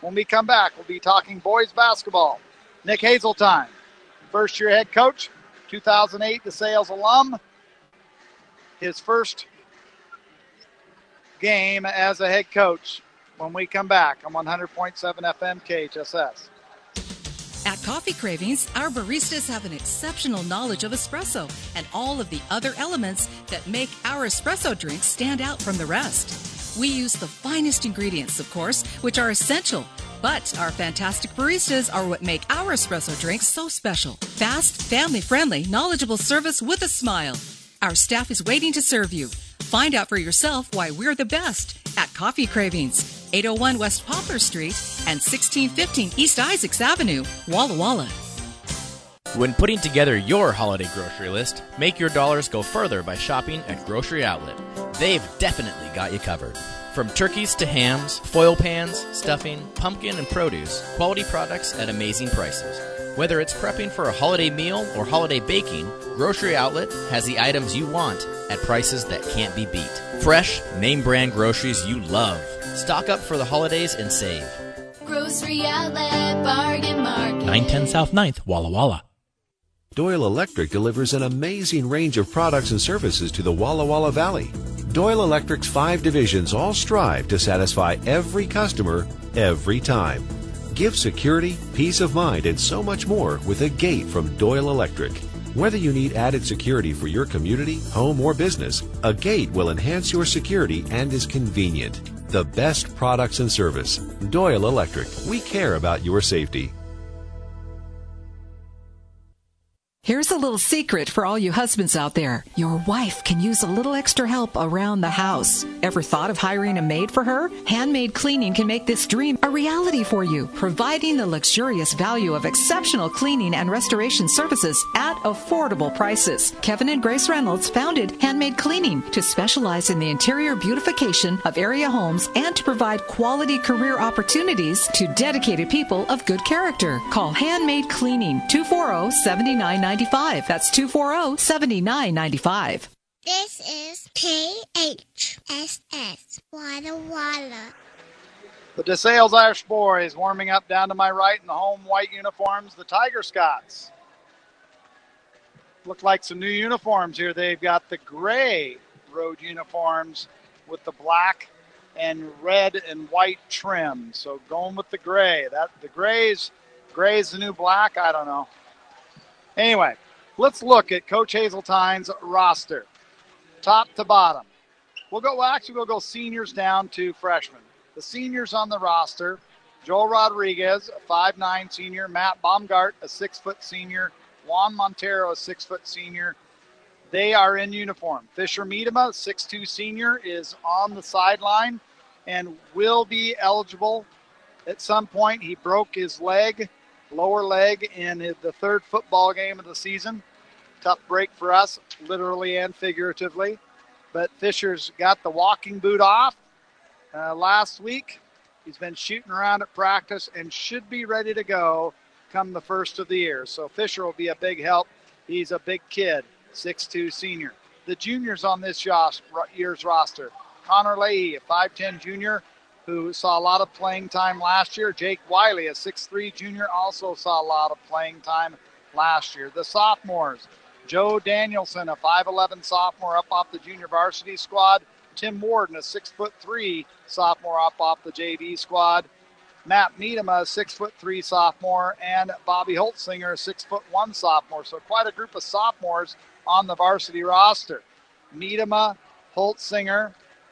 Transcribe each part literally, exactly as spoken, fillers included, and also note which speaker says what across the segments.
Speaker 1: When we come back, we'll be talking boys basketball. Nick Hazeltine, first-year head coach, two thousand eight DeSales alum. His first game as a head coach when we come back on one hundred point seven F M K H S S.
Speaker 2: At Coffee Cravings, our baristas have an exceptional knowledge of espresso and all of the other elements that make our espresso drinks stand out from the rest. We use the finest ingredients, of course, which are essential. But our fantastic baristas are what make our espresso drinks so special. Fast, family-friendly, knowledgeable service with a smile. Our staff is waiting to serve you. Find out for yourself why we're the best at Coffee Cravings, eight oh one West Poplar Street and sixteen fifteen East Isaacs Avenue, Walla Walla.
Speaker 3: When putting together your holiday grocery list, make your dollars go further by shopping at Grocery Outlet. They've definitely got you covered. From turkeys to hams, foil pans, stuffing, pumpkin, and produce, quality products at amazing prices. Whether it's prepping for a holiday meal or holiday baking, Grocery Outlet has the items you want at prices that can't be beat. Fresh, name-brand groceries you love. Stock up for the holidays and save.
Speaker 4: Grocery Outlet Bargain Market.
Speaker 5: nine ten South ninth, Walla Walla.
Speaker 6: Doyle Electric delivers an amazing range of products and services to the Walla Walla Valley. Doyle Electric's five divisions all strive to satisfy every customer every time. Give security, peace of mind, and so much more with a gate from Doyle Electric. Whether you need added security for your community, home, or business, a gate will enhance your security and is convenient. The best products and service. Doyle Electric. We care about your safety.
Speaker 7: Here's a little secret for all you husbands out there. Your wife can use a little extra help around the house. Ever thought of hiring a maid for her? Handmade Cleaning can make this dream a reality for you, providing the luxurious value of exceptional cleaning and restoration services at affordable prices. Kevin and Grace Reynolds founded Handmade Cleaning to specialize in the interior beautification of area homes and to provide quality career opportunities to dedicated people of good character. Call Handmade Cleaning, two four zero, seven nine nine five. That's two four zero, seven nine nine five.
Speaker 8: This is K H S S, Walla Walla.
Speaker 1: The DeSales Irish boys warming up down to my right in the home white uniforms, the Tiger Scots. Look like some new uniforms here. They've got the gray road uniforms with the black and red and white trim. So going with the gray. That the gray's gray's the new black. I don't know. Anyway, let's look at Coach Hazeltine's roster, top to bottom. We'll go. Well, actually, we'll go seniors down to freshmen. The seniors on the roster: Joel Rodriguez, a five nine senior; Matt Baumgart, a six foot senior; Juan Montero, a six foot senior. They are in uniform. Fisher Miedema, six two senior, is on the sideline and will be eligible at some point. He broke his leg. Lower leg in the third football game of the season. Tough break for us, literally and figuratively. But Fisher's got the walking boot off uh, last week. He's been shooting around at practice and should be ready to go come the first of the year. So Fisher will be a big help. He's a big kid, six two senior. The juniors on this year's roster: Connor Leahy, a five ten junior, who saw a lot of playing time last year. Jake Wiley, a six three junior, also saw a lot of playing time last year. The sophomores: Joe Danielson, a five eleven sophomore up off the junior varsity squad. Tim Warden, a six foot three sophomore up off the J V squad. Matt Miedema, a six foot three sophomore, and Bobby Holtzinger, a six foot one sophomore. So quite a group of sophomores on the varsity roster. Miedema, Holtzinger,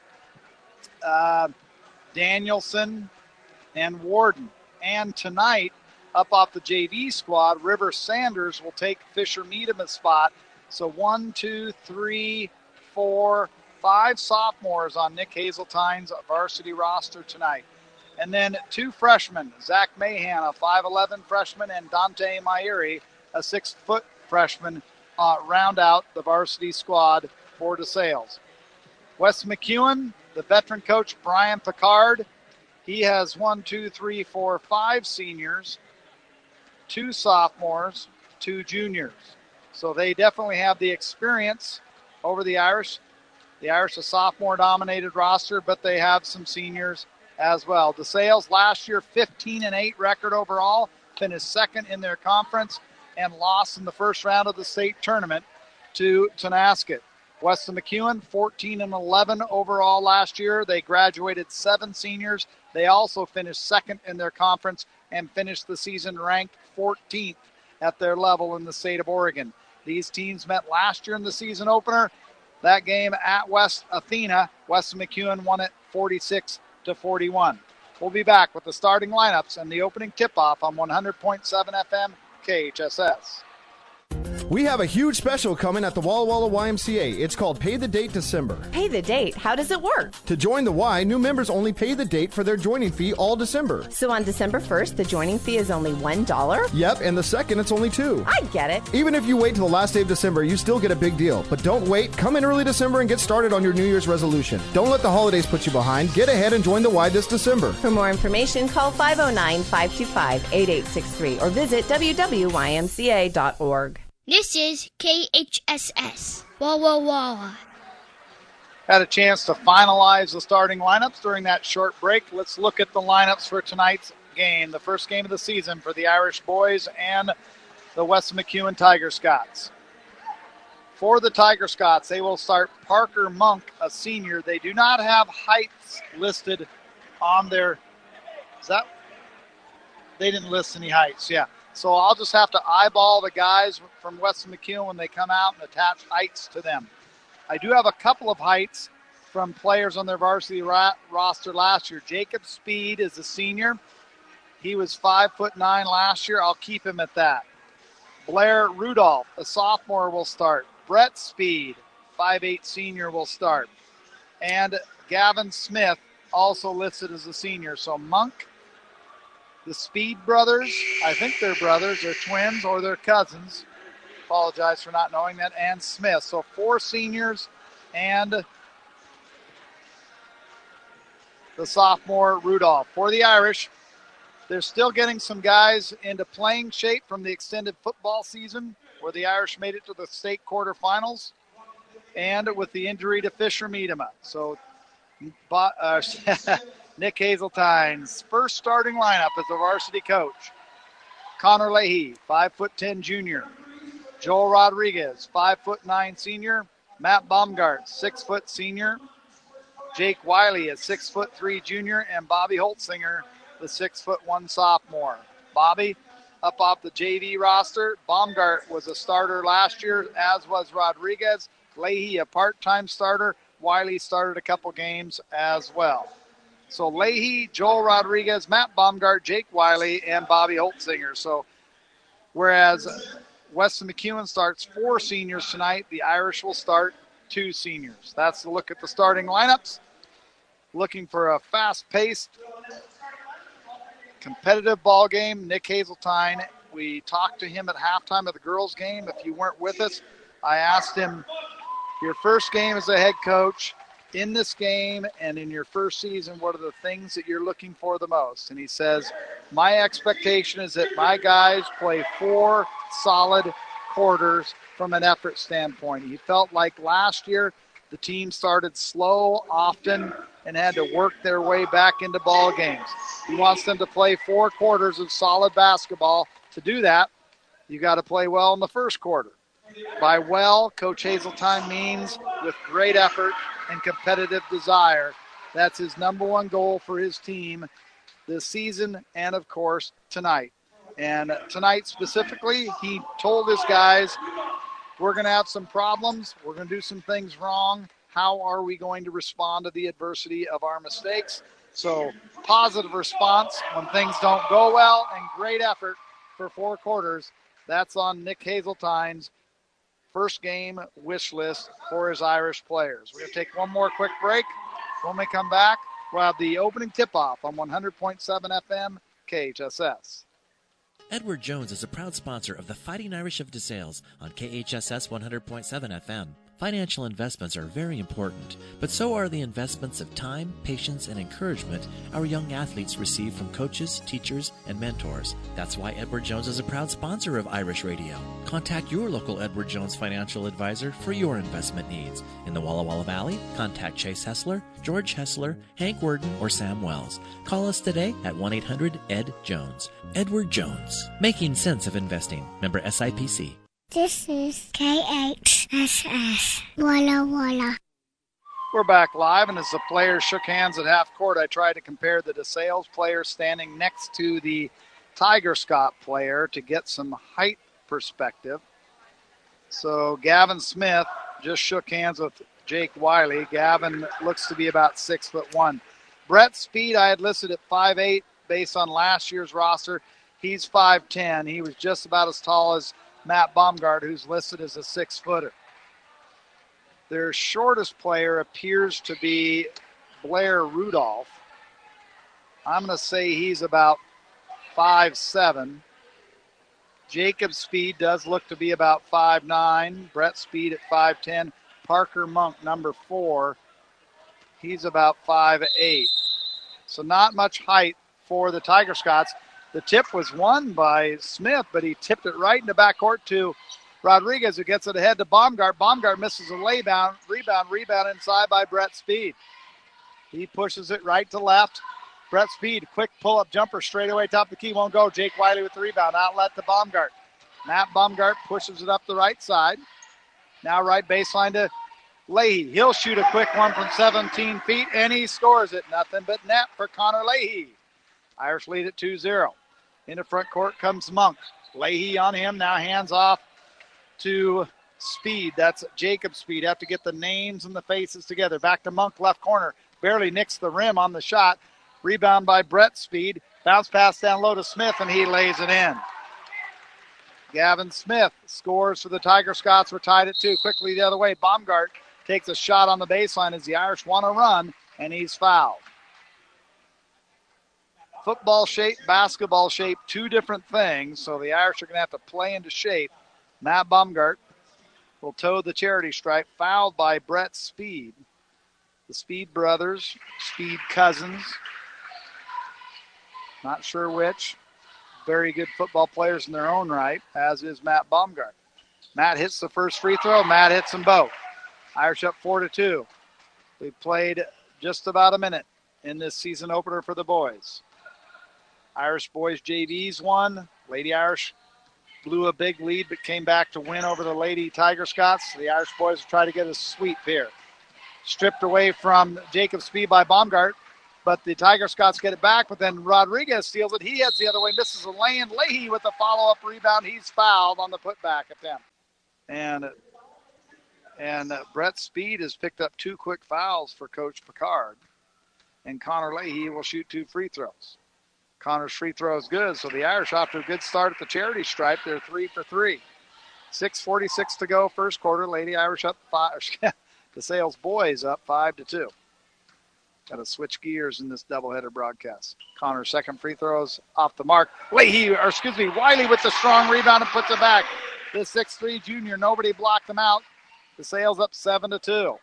Speaker 1: uh, Danielson, and Warden. And tonight, up off the J V squad, River Sanders will take Fisher Miedema's spot. So one, two, three, four, five sophomores on Nick Hazeltine's varsity roster tonight. And then two freshmen, Zach Mahan, a five eleven freshman, and Dante Mairi, a six foot freshman, uh, round out the varsity squad for DeSales. Wes McEwen, the veteran coach, Brian Picard, he has one, two, three, four, five seniors, two sophomores, two juniors. So they definitely have the experience over the Irish. The Irish, a sophomore-dominated roster, but they have some seniors as well. DeSales last year fifteen and eight record overall, finished second in their conference and lost in the first round of the state tournament to Tonasket. Weston McEwen fourteen and eleven overall last year. They graduated seven seniors. They also finished second in their conference and finished the season ranked fourteenth at their level in the state of Oregon. These teams met last year in the season opener. That game at West Athena, Weston McEwen won it forty-six to forty-one. We'll be back with the starting lineups and the opening tip-off on one hundred point seven F M K H S S.
Speaker 9: We have a huge special coming at the Walla Walla Y M C A. It's called Pay the Date December.
Speaker 10: Pay the date? How does it work?
Speaker 9: To join the Y, new members only pay the date for their joining fee all December.
Speaker 10: So on December first, the joining fee is only one dollar?
Speaker 9: Yep, and the second, it's only two.
Speaker 10: I get it.
Speaker 9: Even if you wait till the last day of December, you still get a big deal. But don't wait. Come in early December and get started on your New Year's resolution. Don't let the holidays put you behind. Get ahead and join the Y this December.
Speaker 10: For more information, call five oh nine, five two five, eight eight six three or visit w w w dot y m c a dot org.
Speaker 8: This is K H S S. Walla Walla.
Speaker 1: Had a chance to finalize the starting lineups during that short break. Let's look at the lineups for tonight's game, the first game of the season for the Irish boys and the Weston McEwen Tiger Scots. For the Tiger Scots, they will start Parker Monk, a senior. They do not have heights listed on their, is that, they didn't list any heights, yeah. So I'll just have to eyeball the guys from Weston McEwen when they come out and attach heights to them. I do have a couple of heights from players on their varsity ra- roster last year. Jacob Speed is a senior. He was five foot nine last year. I'll keep him at that. Blair Rudolph, a sophomore, will start. Brett Speed, five eight senior, will start. And Gavin Smith, also listed as a senior. So Monk, the Speed brothers, I think they're brothers, they're twins or they're cousins. Apologize for not knowing that. And Smith. So four seniors and the sophomore Rudolph. For the Irish, they're still getting some guys into playing shape from the extended football season where the Irish made it to the state quarterfinals and with the injury to Fisher Miedema. So uh, Nick Hazeltine's first starting lineup as a varsity coach. Connor Leahy, five foot ten junior. Joel Rodriguez, five foot nine senior. Matt Baumgart, six foot senior. Jake Wiley, a six foot three junior, and Bobby Holtzinger, the six foot one sophomore. Bobby up off the J V roster. Baumgart was a starter last year, as was Rodriguez. Leahy, a part-time starter. Wiley started a couple games as well. So Leahy, Joel Rodriguez, Matt Baumgart, Jake Wiley, and Bobby Holtzinger. So whereas Weston McEwen starts four seniors tonight, the Irish will start two seniors. That's the look at the starting lineups. Looking for a fast-paced, competitive ball game. Nick Hazeltine, we talked to him at halftime of the girls' game. If you weren't with us, I asked him, your first game as a head coach, in this game and in your first season, what are the things that you're looking for the most? And he says, my expectation is that my guys play four solid quarters from an effort standpoint. He felt like last year the team started slow often and had to work their way back into ball games. He wants them to play four quarters of solid basketball. To do that, you got to play well in the first quarter. By well, Coach Hazeltine means with great effort and competitive desire. That's his number one goal for his team this season and, of course, tonight. And tonight specifically, he told his guys, we're going to have some problems. We're going to do some things wrong. How are we going to respond to the adversity of our mistakes? So positive response when things don't go well and great effort for four quarters. That's on Nick Hazeltine's first game wish list for his Irish players. We're going to take one more quick break. When we come back, we'll have the opening tip-off on one hundred point seven F M K H S S.
Speaker 5: Edward Jones is a proud sponsor of the Fighting Irish of DeSales on K H S S one hundred point seven F M. Financial investments are very important, but so are the investments of time, patience, and encouragement our young athletes receive from coaches, teachers, and mentors. That's why Edward Jones is a proud sponsor of Irish Radio. Contact your local Edward Jones financial advisor for your investment needs. In the Walla Walla Valley, contact Chase Hessler, George Hessler, Hank Worden, or Sam Wells. Call us today at one eight hundred E D Jones. Edward Jones, making sense of investing. Member S I P C.
Speaker 8: This is K H S S Walla Walla.
Speaker 1: We're back live, and as the players shook hands at half court, I tried to compare the DeSales player standing next to the Tiger Scott player to get some height perspective. So Gavin Smith just shook hands with Jake Wiley. Gavin looks to be about six foot one. Brett Speed I had listed at five eight based on last year's roster. He's five ten. He was just about as tall as Matt Baumgart, who's listed as a six-footer. Their shortest player appears to be Blair Rudolph. I'm going to say he's about five seven. Jacob Speed does look to be about five nine. Brett Speed at five ten. Parker Monk, number four, he's about five eight. So not much height for the Tiger Scots. The tip was won by Smith, but he tipped it right into backcourt to Rodriguez, who gets it ahead to Baumgart. Baumgart misses a laydown, rebound, rebound inside by Brett Speed. He pushes it right to left. Brett Speed, quick pull-up jumper straight away, top of the key, won't go. Jake Wiley with the rebound, outlet to Baumgart. Matt Baumgart pushes it up the right side. Now right baseline to Leahy. He'll shoot a quick one from seventeen feet, and he scores it. Nothing but net for Connor Leahy. Irish lead at two zero. Into front court comes Monk. Leahy on him, now hands off to Speed. That's Jacob Speed. Have to get the names and the faces together. Back to Monk, left corner. Barely nicks the rim on the shot. Rebound by Brett Speed. Bounce pass down low to Smith, and he lays it in. Gavin Smith scores for the Tiger Scots. We're tied at two. Quickly the other way. Baumgart takes a shot on the baseline as the Irish want to run, and he's fouled. Football shape, basketball shape, two different things, so the Irish are going to have to play into shape. Matt Baumgart will toe the charity stripe, fouled by Brett Speed. The Speed brothers, Speed cousins, not sure which. Very good football players in their own right, as is Matt Baumgart. Matt hits the first free throw. Matt hits them both. Irish up four to two. We've played just about a minute in this season opener for the boys. Irish boys J Vs won. Lady Irish blew a big lead but came back to win over the Lady Tiger Scots. The Irish boys will try to get a sweep here. Stripped away from Jacob Speed by Baumgart, but the Tiger Scots get it back, but then Rodriguez steals it. He heads the other way, misses a lane. Leahy with a follow-up rebound. He's fouled on the putback attempt. And, and uh, Brett Speed has picked up two quick fouls for Coach Picard. And Connor Leahy will shoot two free throws. Connor's free throw is good, so the Irish off to a good start at the charity stripe. They're three for three. six forty-six to go, first quarter. Lady Irish up five. The Sales boys up five to two. Got to switch gears in this doubleheader broadcast. Connor's second free throws off the mark. Leahy, or excuse me, Wiley with the strong rebound and puts it back. The six three junior, nobody blocked them out. The Sales up seven to two.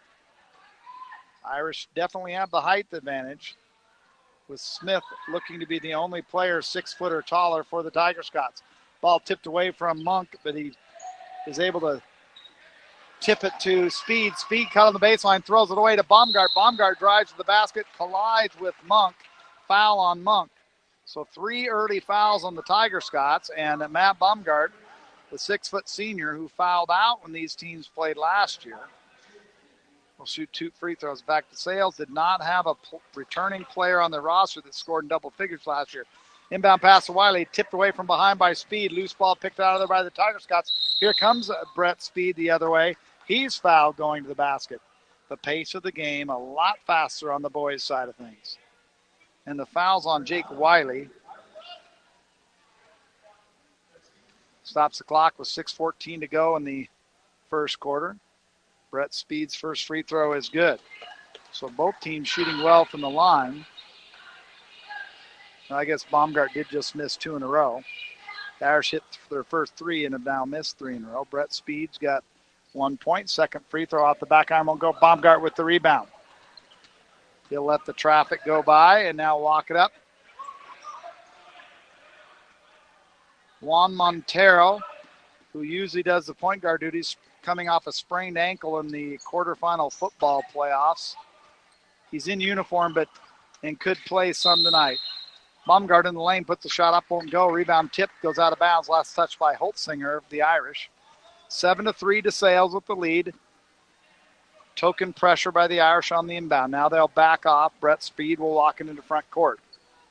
Speaker 1: Irish definitely have the height advantage, with Smith looking to be the only player six foot or taller for the Tiger Scots. Ball tipped away from Monk, but he is able to tip it to Speed. Speed cut on the baseline, throws it away to Baumgart. Baumgart drives to the basket, collides with Monk. Foul on Monk. So three early fouls on the Tiger Scots, and Matt Baumgart, the six-foot senior who fouled out when these teams played last year, will shoot two free throws. Back to Sales. Did not have a p- returning player on the roster that scored in double figures last year. Inbound pass to Wiley, tipped away from behind by Speed. Loose ball picked out of there by the Tiger Scots. Here comes Brett Speed the other way. He's fouled going to the basket. The pace of the game a lot faster on the boys' side of things. And the foul's on Jake Wiley. Stops the clock with six fourteen to go in the first quarter. Brett Speed's first free throw is good. So both teams shooting well from the line. I guess Baumgart did just miss two in a row. The Irish hit their first three and have now missed three in a row. Brett Speed's got One point. Second free throw off the back iron won't go. Baumgart with the rebound. He'll let the traffic go by and now walk it up. Juan Montero, who usually does the point guard duties, coming off a sprained ankle in the quarterfinal football playoffs. He's in uniform, but and could play some tonight. Baumgart in the lane, puts the shot up, won't go. Rebound tip goes out of bounds. Last touch by Holtzinger of the Irish. Seven to three to Sales with the lead. Token pressure by the Irish on the inbound. Now they'll back off. Brett Speed will walk into front court.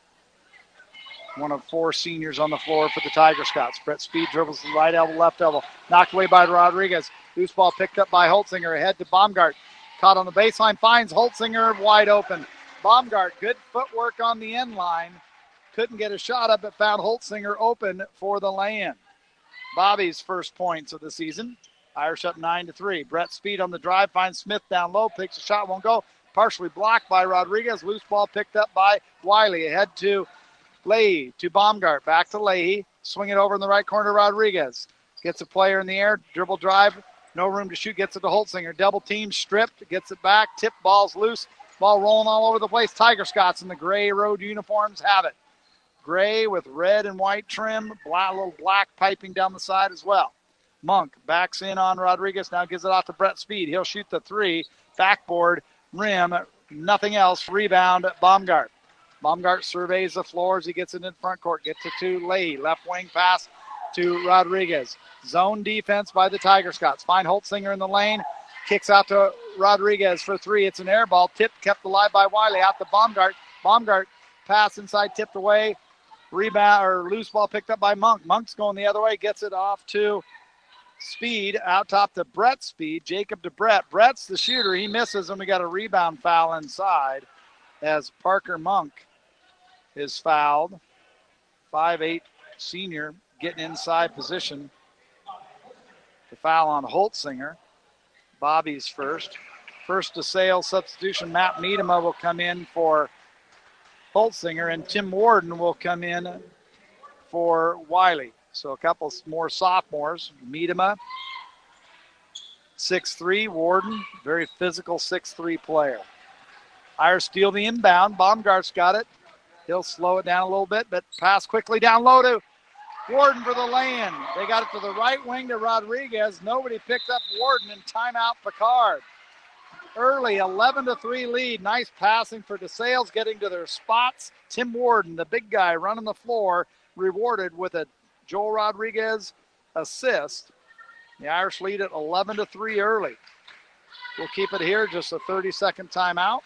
Speaker 1: One of four seniors on the floor for the Tiger Scouts. Brett Speed dribbles the right elbow, left elbow. Knocked away by Rodriguez. Loose ball picked up by Holtzinger. Ahead to Baumgart. Caught on the baseline. Finds Holtzinger wide open. Baumgart, good footwork on the end line. Couldn't get a shot up, but found Holtzinger open for the lay-in. Bobby's first points of the season. Irish up nine to three. Brett Speed on the drive. Finds Smith down low. Picks a shot. Won't go. Partially blocked by Rodriguez. Loose ball picked up by Wiley. Ahead to Leahy to Baumgart. Back to Leahy. Swing it over in the right corner to Rodriguez. Gets a player in the air. Dribble drive. No room to shoot. Gets it to Holtzinger. Double team. Stripped. Gets it back. Tip ball's loose. Ball rolling all over the place. Tiger Scots in the gray road uniforms have it. Gray with red and white trim. Black, little black piping down the side as well. Monk backs in on Rodriguez. Now gives it off to Brett Speed. He'll shoot the three. Backboard. Rim. Nothing else. Rebound. Baumgart. Baumgart surveys the floor as he gets it in front court. Gets it to Leahy. Left wing pass to Rodriguez. Zone defense by the Tiger Scots. Find Holtzinger in the lane. Kicks out to Rodriguez for three. It's an air ball. Tipped, kept alive by Wiley. Out to Baumgart. Baumgart pass inside, tipped away. Rebound or loose ball picked up by Monk. Monk's going the other way. Gets it off to Speed. Out top to Brett Speed. Jacob to Brett. Brett's the shooter. He misses, and we got a rebound foul inside as Parker Monk is fouled. five eight senior getting inside position. The foul on Holtzinger. Bobby's first. First to Sales substitution. Matt Miedema will come in for Holtzinger, and Tim Warden will come in for Wiley. So a couple more sophomores. Miedema, six three. Warden, very physical six three player. Irish steal the inbound. Baumgart's got it. He'll slow it down a little bit, but pass quickly down low to Warden for the lay-in. They got it to the right wing to Rodriguez. Nobody picked up Warden, and timeout Picard. Early eleven to three lead. Nice passing for DeSales, getting to their spots. Tim Warden, the big guy running the floor, rewarded with a Joel Rodriguez assist. The Irish lead at eleven to three early. We'll keep it here, just a thirty-second timeout.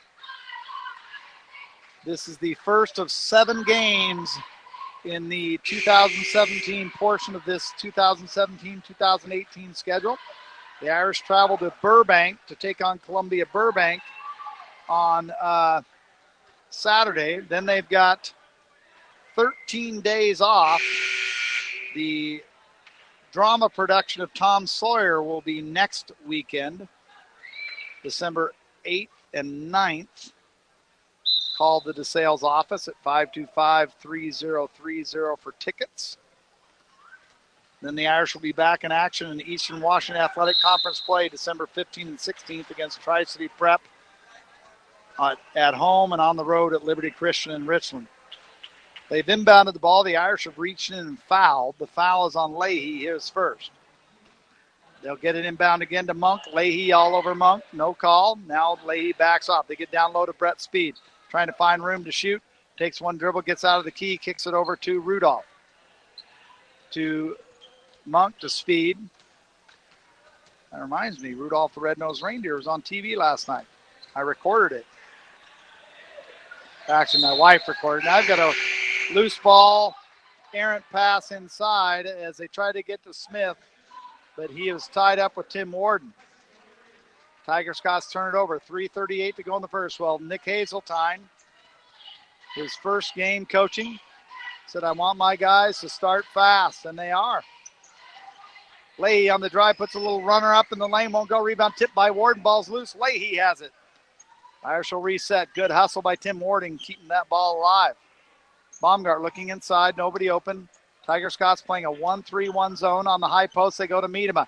Speaker 1: This is the first of seven games in the two thousand seventeen portion of this two thousand seventeen two thousand eighteen schedule. The Irish travel to Burbank to take on Columbia Burbank on uh, Saturday. Then they've got thirteen days off. The drama production of Tom Sawyer will be next weekend, December eighth and ninth. Call the DeSales office at five two five, three zero three zero for tickets. Then the Irish will be back in action in Eastern Washington Athletic Conference play December fifteenth and sixteenth against Tri-City Prep uh, at home and on the road at Liberty Christian in Richland. They've inbounded the ball. The Irish have reached in and fouled. The foul is on Leahy. Here's first. They'll get it inbound again to Monk. Leahy all over Monk. No call. Now Leahy backs off. They get down low to Brett Speed. Trying to find room to shoot. Takes one dribble, gets out of the key, kicks it over to Rudolph. To Monk to Speed. That reminds me, Rudolph the Red-Nosed Reindeer was on T V last night. I recorded it. Actually, my wife recorded it. I've got a loose ball, errant pass inside as they try to get to Smith, but he is tied up with Tim Warden. Tiger Scots turn it over. three thirty-eight to go in the first. Well, Nick Hazeltine, his first game coaching, said, I want my guys to start fast, and they are. Leahy on the drive, puts a little runner up in the lane, won't go. Rebound tipped by Warden. Ball's loose. Leahy has it. Irish will reset. Good hustle by Tim Warden, keeping that ball alive. Baumgart looking inside. Nobody open. Tiger Scots playing a one three one zone on the high post. They go to Miedema.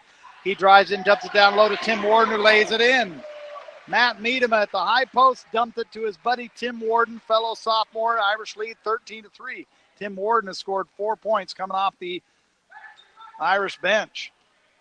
Speaker 1: He drives in, dumps it down low to Tim Warden, who lays it in. Matt Miedema at the high post dumped it to his buddy Tim Warden, fellow sophomore. Irish lead thirteen to three. Tim Warden has scored four points coming off the Irish bench.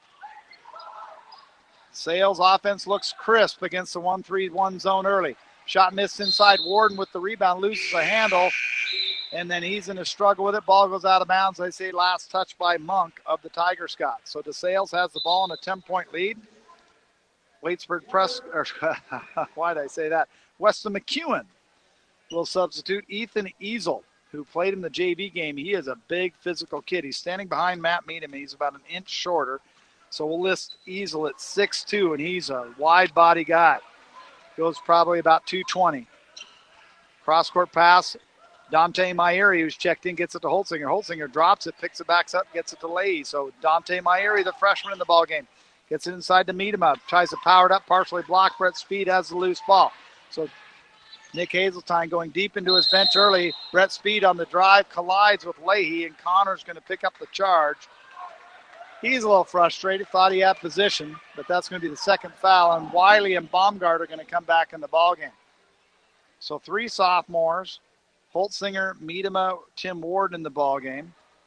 Speaker 1: Sales offense looks crisp against the one three one zone early. Shot missed inside. Warden with the rebound, loses the handle, and then he's in a struggle with it. Ball goes out of bounds. They say last touch by Monk of the Tiger Scots. So DeSales has the ball in a ten-point lead. Waitsburg Press, or why did I say that? Weston McEwen will substitute Ethan Easel, who played in the J V game. He is a big physical kid. He's standing behind Matt Miedema. He's about an inch shorter. So we'll list Easel at six two, and he's a wide body guy. Goes probably about two twenty. Cross-court pass. Dante Myeri, who's checked in, gets it to Holtzinger. Holtzinger drops it, picks it back up, gets it to Leahy. So Dante Myeri, the freshman in the ballgame, gets it inside to Miedema. Tries to power it up, partially blocked. Brett Speed has the loose ball. So Nick Hazeltine going deep into his bench early. Brett Speed on the drive collides with Leahy, and Connor's going to pick up the charge. He's a little frustrated, thought he had position, but that's going to be the second foul, and Wiley and Baumgart are going to come back in the ballgame. So three sophomores, Holtzinger, Miedema, Tim Warden in the ballgame.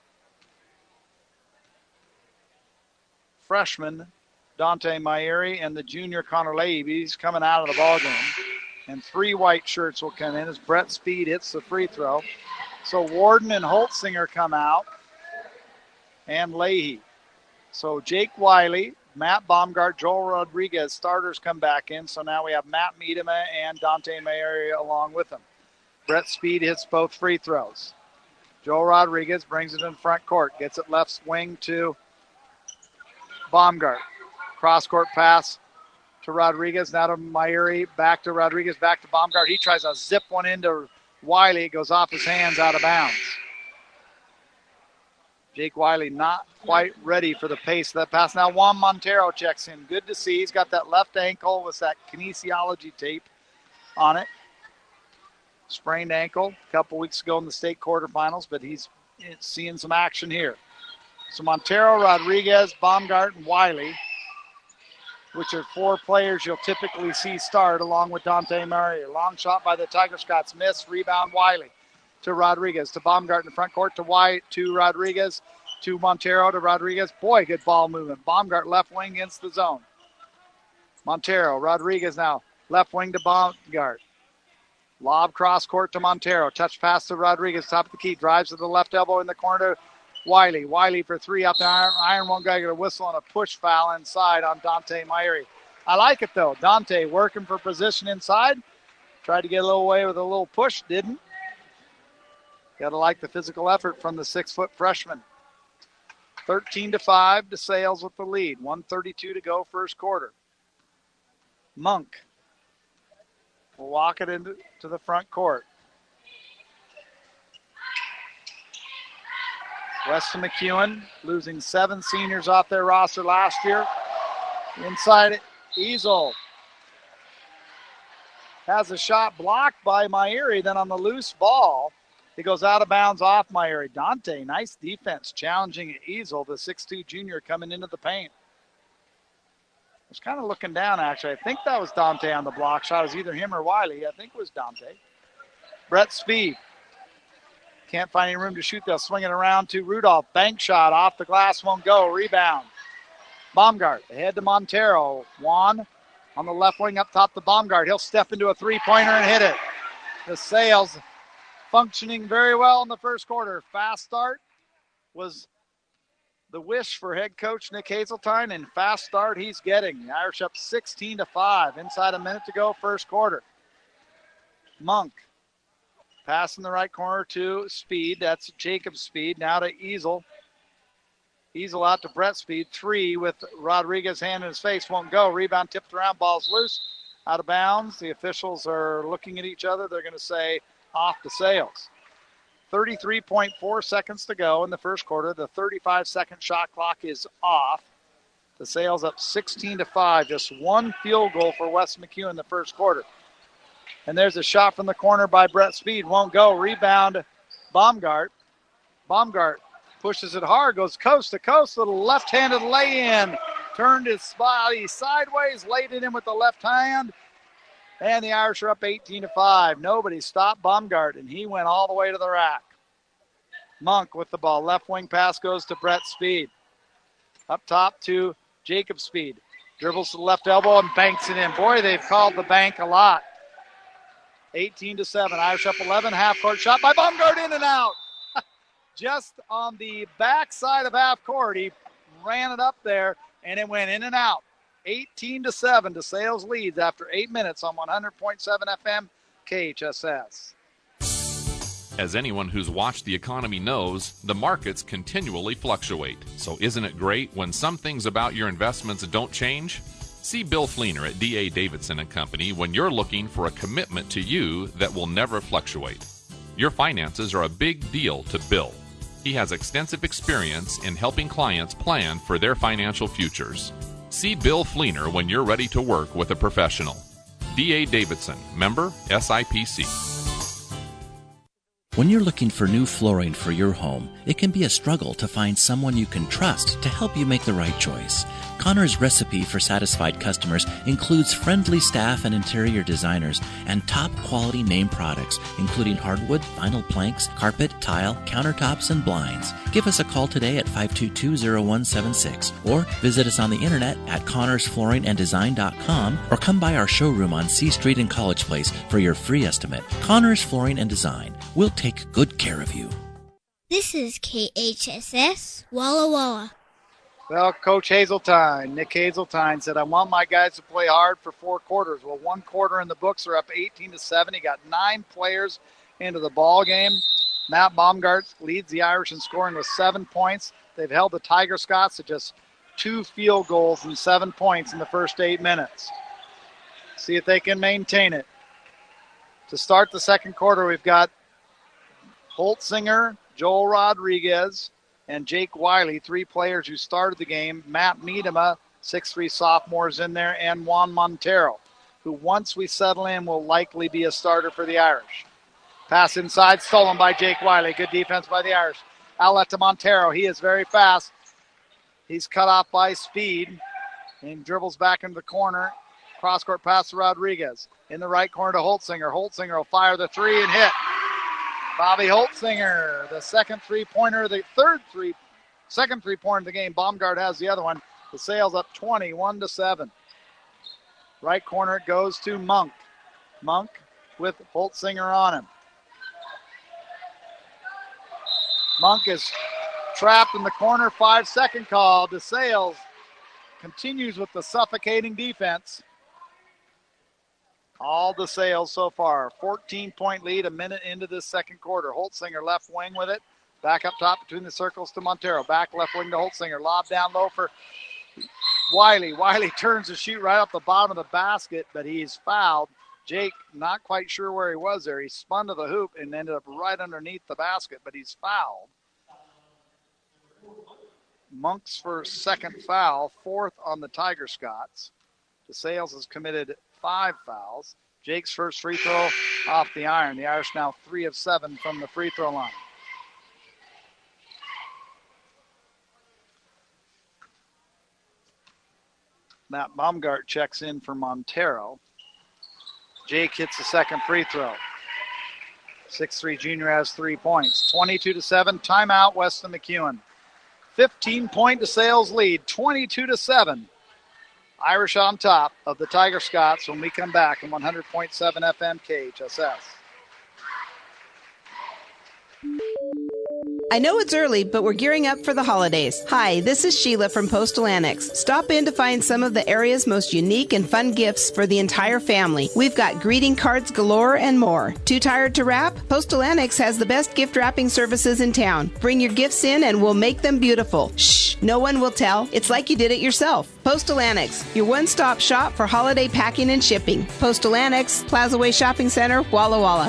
Speaker 1: Freshman Dante Myeri and the junior Connor Leahy, he's coming out of the ballgame. And three white shirts will come in as Brett Speed hits the free throw. So Warden and Holtzinger come out, and Leahy. So Jake Wiley, Matt Baumgart, Joel Rodriguez, starters come back in. So now we have Matt Miedema and Dante Myeri along with them. Brett Speed hits both free throws. Joel Rodriguez brings it in front court, gets it left wing to Baumgart. Cross-court pass to Rodriguez, now to Myeri, back to Rodriguez, back to Baumgart. He tries to zip one into Wiley. It goes off his hands, out of bounds. Jake Wiley not quite ready for the pace of that pass. Now Juan Montero checks in. Good to see. He's got that left ankle with that kinesiology tape on it. Sprained ankle a couple weeks ago in the state quarterfinals, but he's seeing some action here. So Montero, Rodriguez, Baumgart, and Wiley, which are four players you'll typically see start along with Dante Myeri. Long shot by the Tiger Scots. Miss. Rebound Wiley. To Rodriguez, to Baumgart in the front court, to White, to Rodriguez, to Montero, to Rodriguez. Boy, good ball movement. Baumgart left wing against the zone. Montero, Rodriguez now, left wing to Baumgart. Lob cross court to Montero. Touch pass to Rodriguez, top of the key. Drives to the left elbow in the corner to Wiley. Wiley for three out the iron. Iron one guy get a whistle and a push foul inside on Dante Myeri. I like it though. Dante working for position inside. Tried to get a little away with a little push, didn't. Got to like the physical effort from the six-foot freshman. thirteen to five, DeSales with the lead. one thirty-two to go, first quarter. Monk will walk it into to the front court. Weston McEwen losing seven seniors off their roster last year. Inside it, Easel has a shot blocked by Myeri. Then on the loose ball, it goes out of bounds off Myeri. Dante, nice defense, challenging Easel, the six two junior coming into the paint. I was kind of looking down, actually. I think that was Dante on the block shot. It was either him or Wiley. I think it was Dante. Brett Speed. Can't find any room to shoot. They'll swing it around to Rudolph. Bank shot off the glass, won't go. Rebound. Baumgart ahead to Montero. Juan on the left wing up top to Baumgart. He'll step into a three-pointer and hit it. DeSales functioning very well in the first quarter. Fast start was the wish for head coach Nick Hazeltine, and fast start he's getting. The Irish up sixteen to five. Inside a minute to go, first quarter. Monk. Pass in the right corner to Speed. That's Jacob Speed. Now to Easel. Easel out to Brett Speed. Three with Rodriguez hand in his face. Won't go. Rebound tipped around. Ball's loose. Out of bounds. The officials are looking at each other. They're going to say off DeSales. thirty-three point four seconds to go in the first quarter. The thirty-five second shot clock is off. DeSales up sixteen to five. Just one field goal for Wes McHugh in the first quarter. And there's a shot from the corner by Brett Speed. Won't go. Rebound Baumgart. Baumgart pushes it hard. Goes coast to coast. Little left-handed lay-in turned his body sideways, laid it in with the left hand, and the Irish are up eighteen to five. Nobody stopped Baumgart, and he went all the way to the rack. Monk with the ball. Left wing pass goes to Brett Speed. Up top to Jacob Speed. Dribbles to the left elbow and banks it in. Boy, they've called the bank a lot. eighteen to seven. Irish up eleven. Half court shot by Baumgart, in and out. Just on the back side of half court. He ran it up there, and it went in and out. eighteen to seven. DeSales leads after eight minutes on one hundred point seven F M K H S S.
Speaker 11: As anyone who's watched the economy knows, the markets continually fluctuate. So isn't it great when some things about your investments don't change? See Bill Fleener at D A Davidson and Company when you're looking for a commitment to you that will never fluctuate. Your finances are a big deal to Bill. He has extensive experience in helping clients plan for their financial futures. See Bill Fleener when you're ready to work with a professional. D A Davidson, member S I P C.
Speaker 5: When you're looking for new flooring for your home, it can be a struggle to find someone you can trust to help you make the right choice. Connor's recipe for satisfied customers includes friendly staff and interior designers and top-quality name products, including hardwood, vinyl planks, carpet, tile, countertops, and blinds. Give us a call today at five two two, zero one seven six or visit us on the internet at connors flooring and design dot com or come by our showroom on C Street in College Place for your free estimate. Connors Flooring and Design. We'll take good care of you.
Speaker 8: This is K H S S Walla Walla.
Speaker 1: Well, Coach Hazeltine, Nick Hazeltine said, I want my guys to play hard for four quarters. Well, one quarter in the books are up eighteen to seven. He got nine players into the ball game. Matt Baumgart leads the Irish in scoring with seven points. They've held the Tiger Scots to just two field goals and seven points in the first eight minutes. See if they can maintain it. To start the second quarter, we've got Holtzinger, Joel Rodriguez, and Jake Wiley, three players who started the game. Matt Miedema, six three sophomores in there, and Juan Montero, who once we settle in will likely be a starter for the Irish. Pass inside, stolen by Jake Wiley. Good defense by the Irish. Outlet to Montero. He is very fast. He's cut off by Speed and dribbles back into the corner. Cross-court pass to Rodriguez. In the right corner to Holtzinger. Holtzinger will fire the three and hit. Bobby Holtzinger, the second three-pointer, the third three, second three-pointer of the game. Baumgart has the other one. The Sales up twenty-one to seven. Right corner it goes to Monk. Monk with Holtzinger on him. Monk is trapped in the corner. Five-second call. DeSales continues with the suffocating defense. All DeSales so far. fourteen-point lead, a minute into this second quarter. Holtzinger left wing with it. Back up top between the circles to Montero. Back left wing to Holtzinger. Lob down low for Wiley. Wiley turns to shoot right up the bottom of the basket, but he's fouled. Jake, not quite sure where he was there. He spun to the hoop and ended up right underneath the basket, but he's fouled. Monk's first second foul, fourth on the Tiger Scots. DeSales has committed five fouls. Jake's first free throw off the iron. The Irish now three of seven from the free throw line. Matt Baumgart checks in for Montero. Jake hits the second free throw. six three junior has three points. twenty-two to seven. Timeout, Weston McEwen. fifteen-point DeSales lead, twenty-two to seven. Irish on top of the Tiger Scots when we come back on one hundred point seven F M K H S S.
Speaker 12: I know it's early, but we're gearing up for the holidays. Hi, this is Sheila from Postal Annex. Stop in to find some of the area's most unique and fun gifts for the entire family. We've got greeting cards galore and more. Too tired to wrap? Postal Annex has the best gift wrapping services in town. Bring your gifts in and we'll make them beautiful. Shh, no one will tell. It's like you did it yourself. Postal Annex, your one-stop shop for holiday packing and shipping. Postal Annex, Plaza Way Shopping Center, Walla Walla.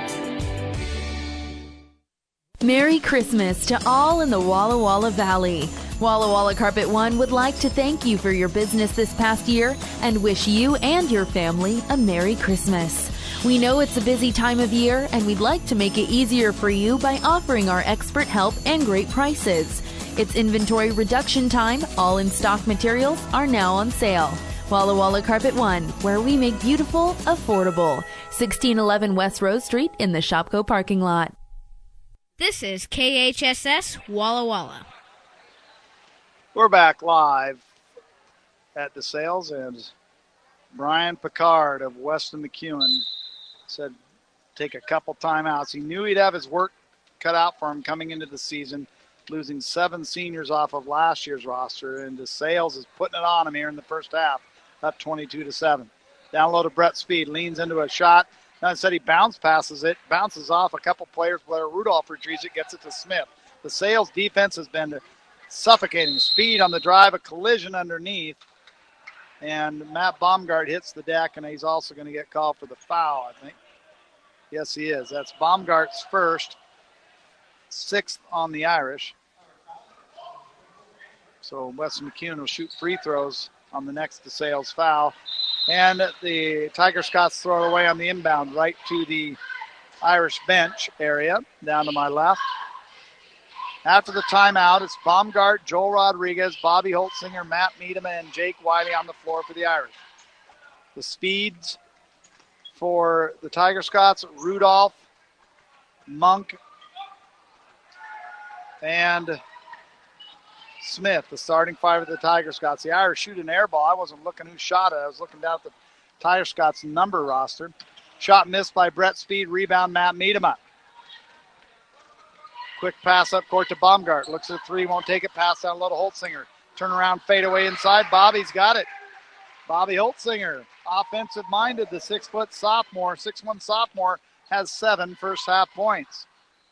Speaker 13: Merry Christmas to all in the Walla Walla Valley. Walla Walla Carpet One would like to thank you for your business this past year and wish you and your family a Merry Christmas. We know it's a busy time of year and we'd like to make it easier for you by offering our expert help and great prices. It's inventory reduction time. All in-stock materials are now on sale. Walla Walla Carpet One, where we make beautiful affordable. sixteen eleven West Rose Street in the Shopko parking lot.
Speaker 14: This is K H S S Walla Walla.
Speaker 1: We're back live at DeSales, and Brian Picard of Weston McEwen said take a couple timeouts. He knew he'd have his work cut out for him coming into the season, losing seven seniors off of last year's roster, and DeSales is putting it on him here in the first half, up twenty-two to seven. Down low to Brett Speed, leans into a shot. Now instead he bounce passes it, bounces off a couple players. Blair Rudolph retrieves it, gets it to Smith. The Sales defense has been suffocating. Speed on the drive, a collision underneath. And Matt Baumgart hits the deck, and he's also going to get called for the foul, I think. Yes, he is. That's Baumgart's first, sixth on the Irish. So Weston McEwen will shoot free throws on the next DeSales foul. And the Tiger Scots throw it away on the inbound right to the Irish bench area, down to my left. After the timeout, it's Baumgart, Joel Rodriguez, Bobby Holtzinger, Matt Miedema, and Jake Wiley on the floor for the Irish. The speeds for the Tiger Scots, Rudolph, Monk, and Smith, the starting five of the Tiger Scots. The Irish shoot an air ball. I wasn't looking who shot it. I was looking down at the Tiger Scots number roster. Shot missed by Brett Speed. Rebound, Matt Miedema. Quick pass up court to Baumgart. Looks at the three, won't take it. Pass down low to Holtzinger. Turn around, fade away inside. Bobby's got it. Bobby Holtzinger, offensive-minded, the six-foot sophomore, six one sophomore, has seven first half points.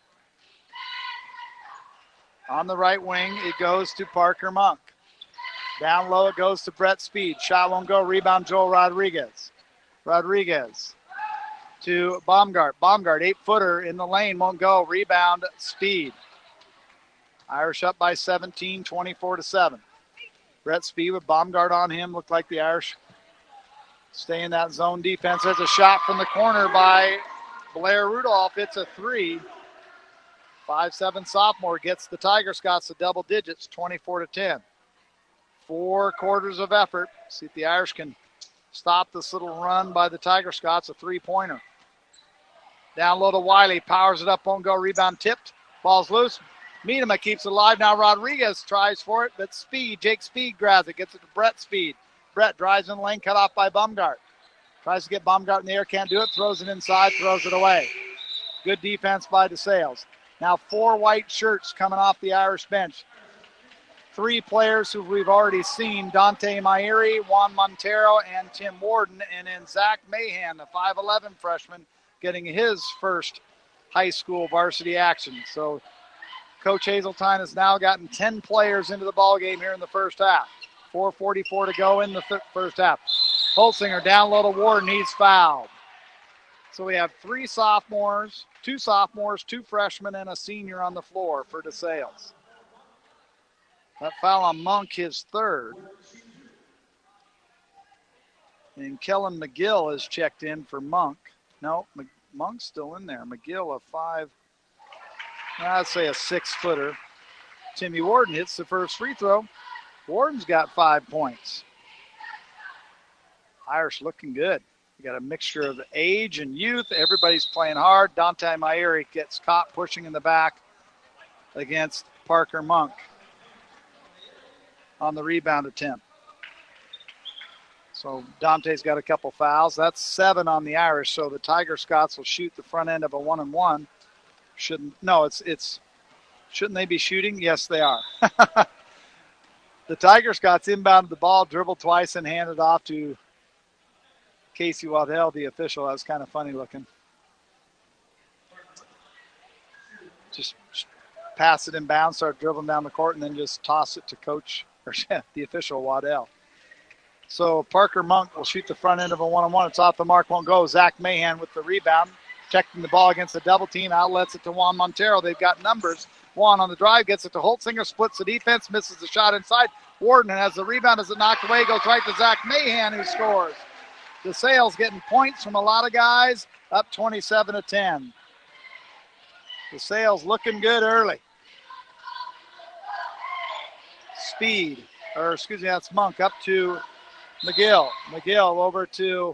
Speaker 1: On the right wing, it goes to Parker Monk. Down low, it goes to Brett Speed. Shot won't go. Rebound, Joel Rodriguez. Rodriguez to Baumgart. Baumgart, eight-footer in the lane, won't go. Rebound, Speed. Irish up by seventeen, twenty-four to seven. Brett Speed with Baumgart on him. Looked like the Irish stay in that zone defense. There's a shot from the corner by Blair Rudolph. It's a three. five seven sophomore gets the Tiger Scots to double digits, twenty-four to ten. Four quarters of effort. See if the Irish can stop this little run by the Tiger Scots, a three-pointer. Down low to Wiley, powers it up, won't go. Rebound tipped, ball's loose. Miedema keeps it alive. Now Rodriguez tries for it, but Speed, Jake Speed grabs it, gets it to Brett Speed. Brett drives in the lane, cut off by Baumgart. Tries to get Baumgart in the air, can't do it, throws it inside, throws it away. Good defense by DeSales. Now four white shirts coming off the Irish bench. Three players who we've already seen, Dante Mairi, Juan Montero, and Tim Warden, and then Zach Mahan, the five eleven freshman, getting his first high school varsity action. So Coach Hazeltine has now gotten ten players into the ballgame here in the first half. four forty-four to go in the th- first half. Holtzinger down low to Warden, he's fouled. So we have three sophomores, two sophomores, two freshmen, and a senior on the floor for DeSales. That foul on Monk, his third. And Kellen McGill is checked in for Monk. No, M- Monk's still in there. McGill, a five, I'd say a six-footer. Timmy Warden hits the first free throw. Warden's got five points. Irish looking good. You got a mixture of age and youth. Everybody's playing hard. Dante Mairi gets caught pushing in the back against Parker Monk on the rebound attempt. So Dante's got a couple fouls. That's seven on the Irish. So the Tiger Scots will shoot the front end of a one and one. Shouldn't no, it's it's shouldn't they be shooting? Yes, they are. The Tiger Scots inbounded the ball, dribbled twice, and handed off to Casey Waddell, the official. That was kind of funny looking. Just pass it in bounds, start dribbling down the court, and then just toss it to coach, or the official, Waddell. So Parker Monk will shoot the front end of a one-on-one. It's off the mark, won't go. Zach Mahan with the rebound. Checking the ball against the double team, outlets it to Juan Montero. They've got numbers. Juan on the drive, gets it to Holtzinger, splits the defense, misses the shot inside. Warden has the rebound as it knocked away, goes right to Zach Mahan, who scores. DeSales getting points from a lot of guys, up twenty-seven to ten. DeSales looking good early. Speed, or excuse me, that's Monk, up to McGill. McGill over to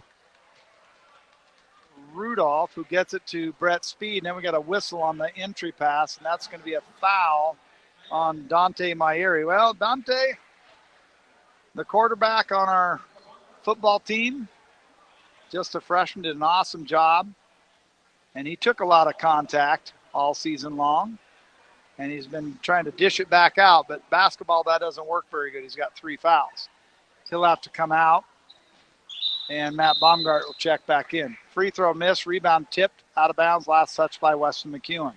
Speaker 1: Rudolph, who gets it to Brett Speed. And then we got a whistle on the entry pass, and that's going to be a foul on Dante Maieri. Well, Dante, the quarterback on our football team, just a freshman, did an awesome job. And he took a lot of contact all season long. And he's been trying to dish it back out. But basketball, that doesn't work very good. He's got three fouls. He'll have to come out. And Matt Baumgart will check back in. Free throw miss, rebound tipped, out of bounds, last touch by Weston McEwen.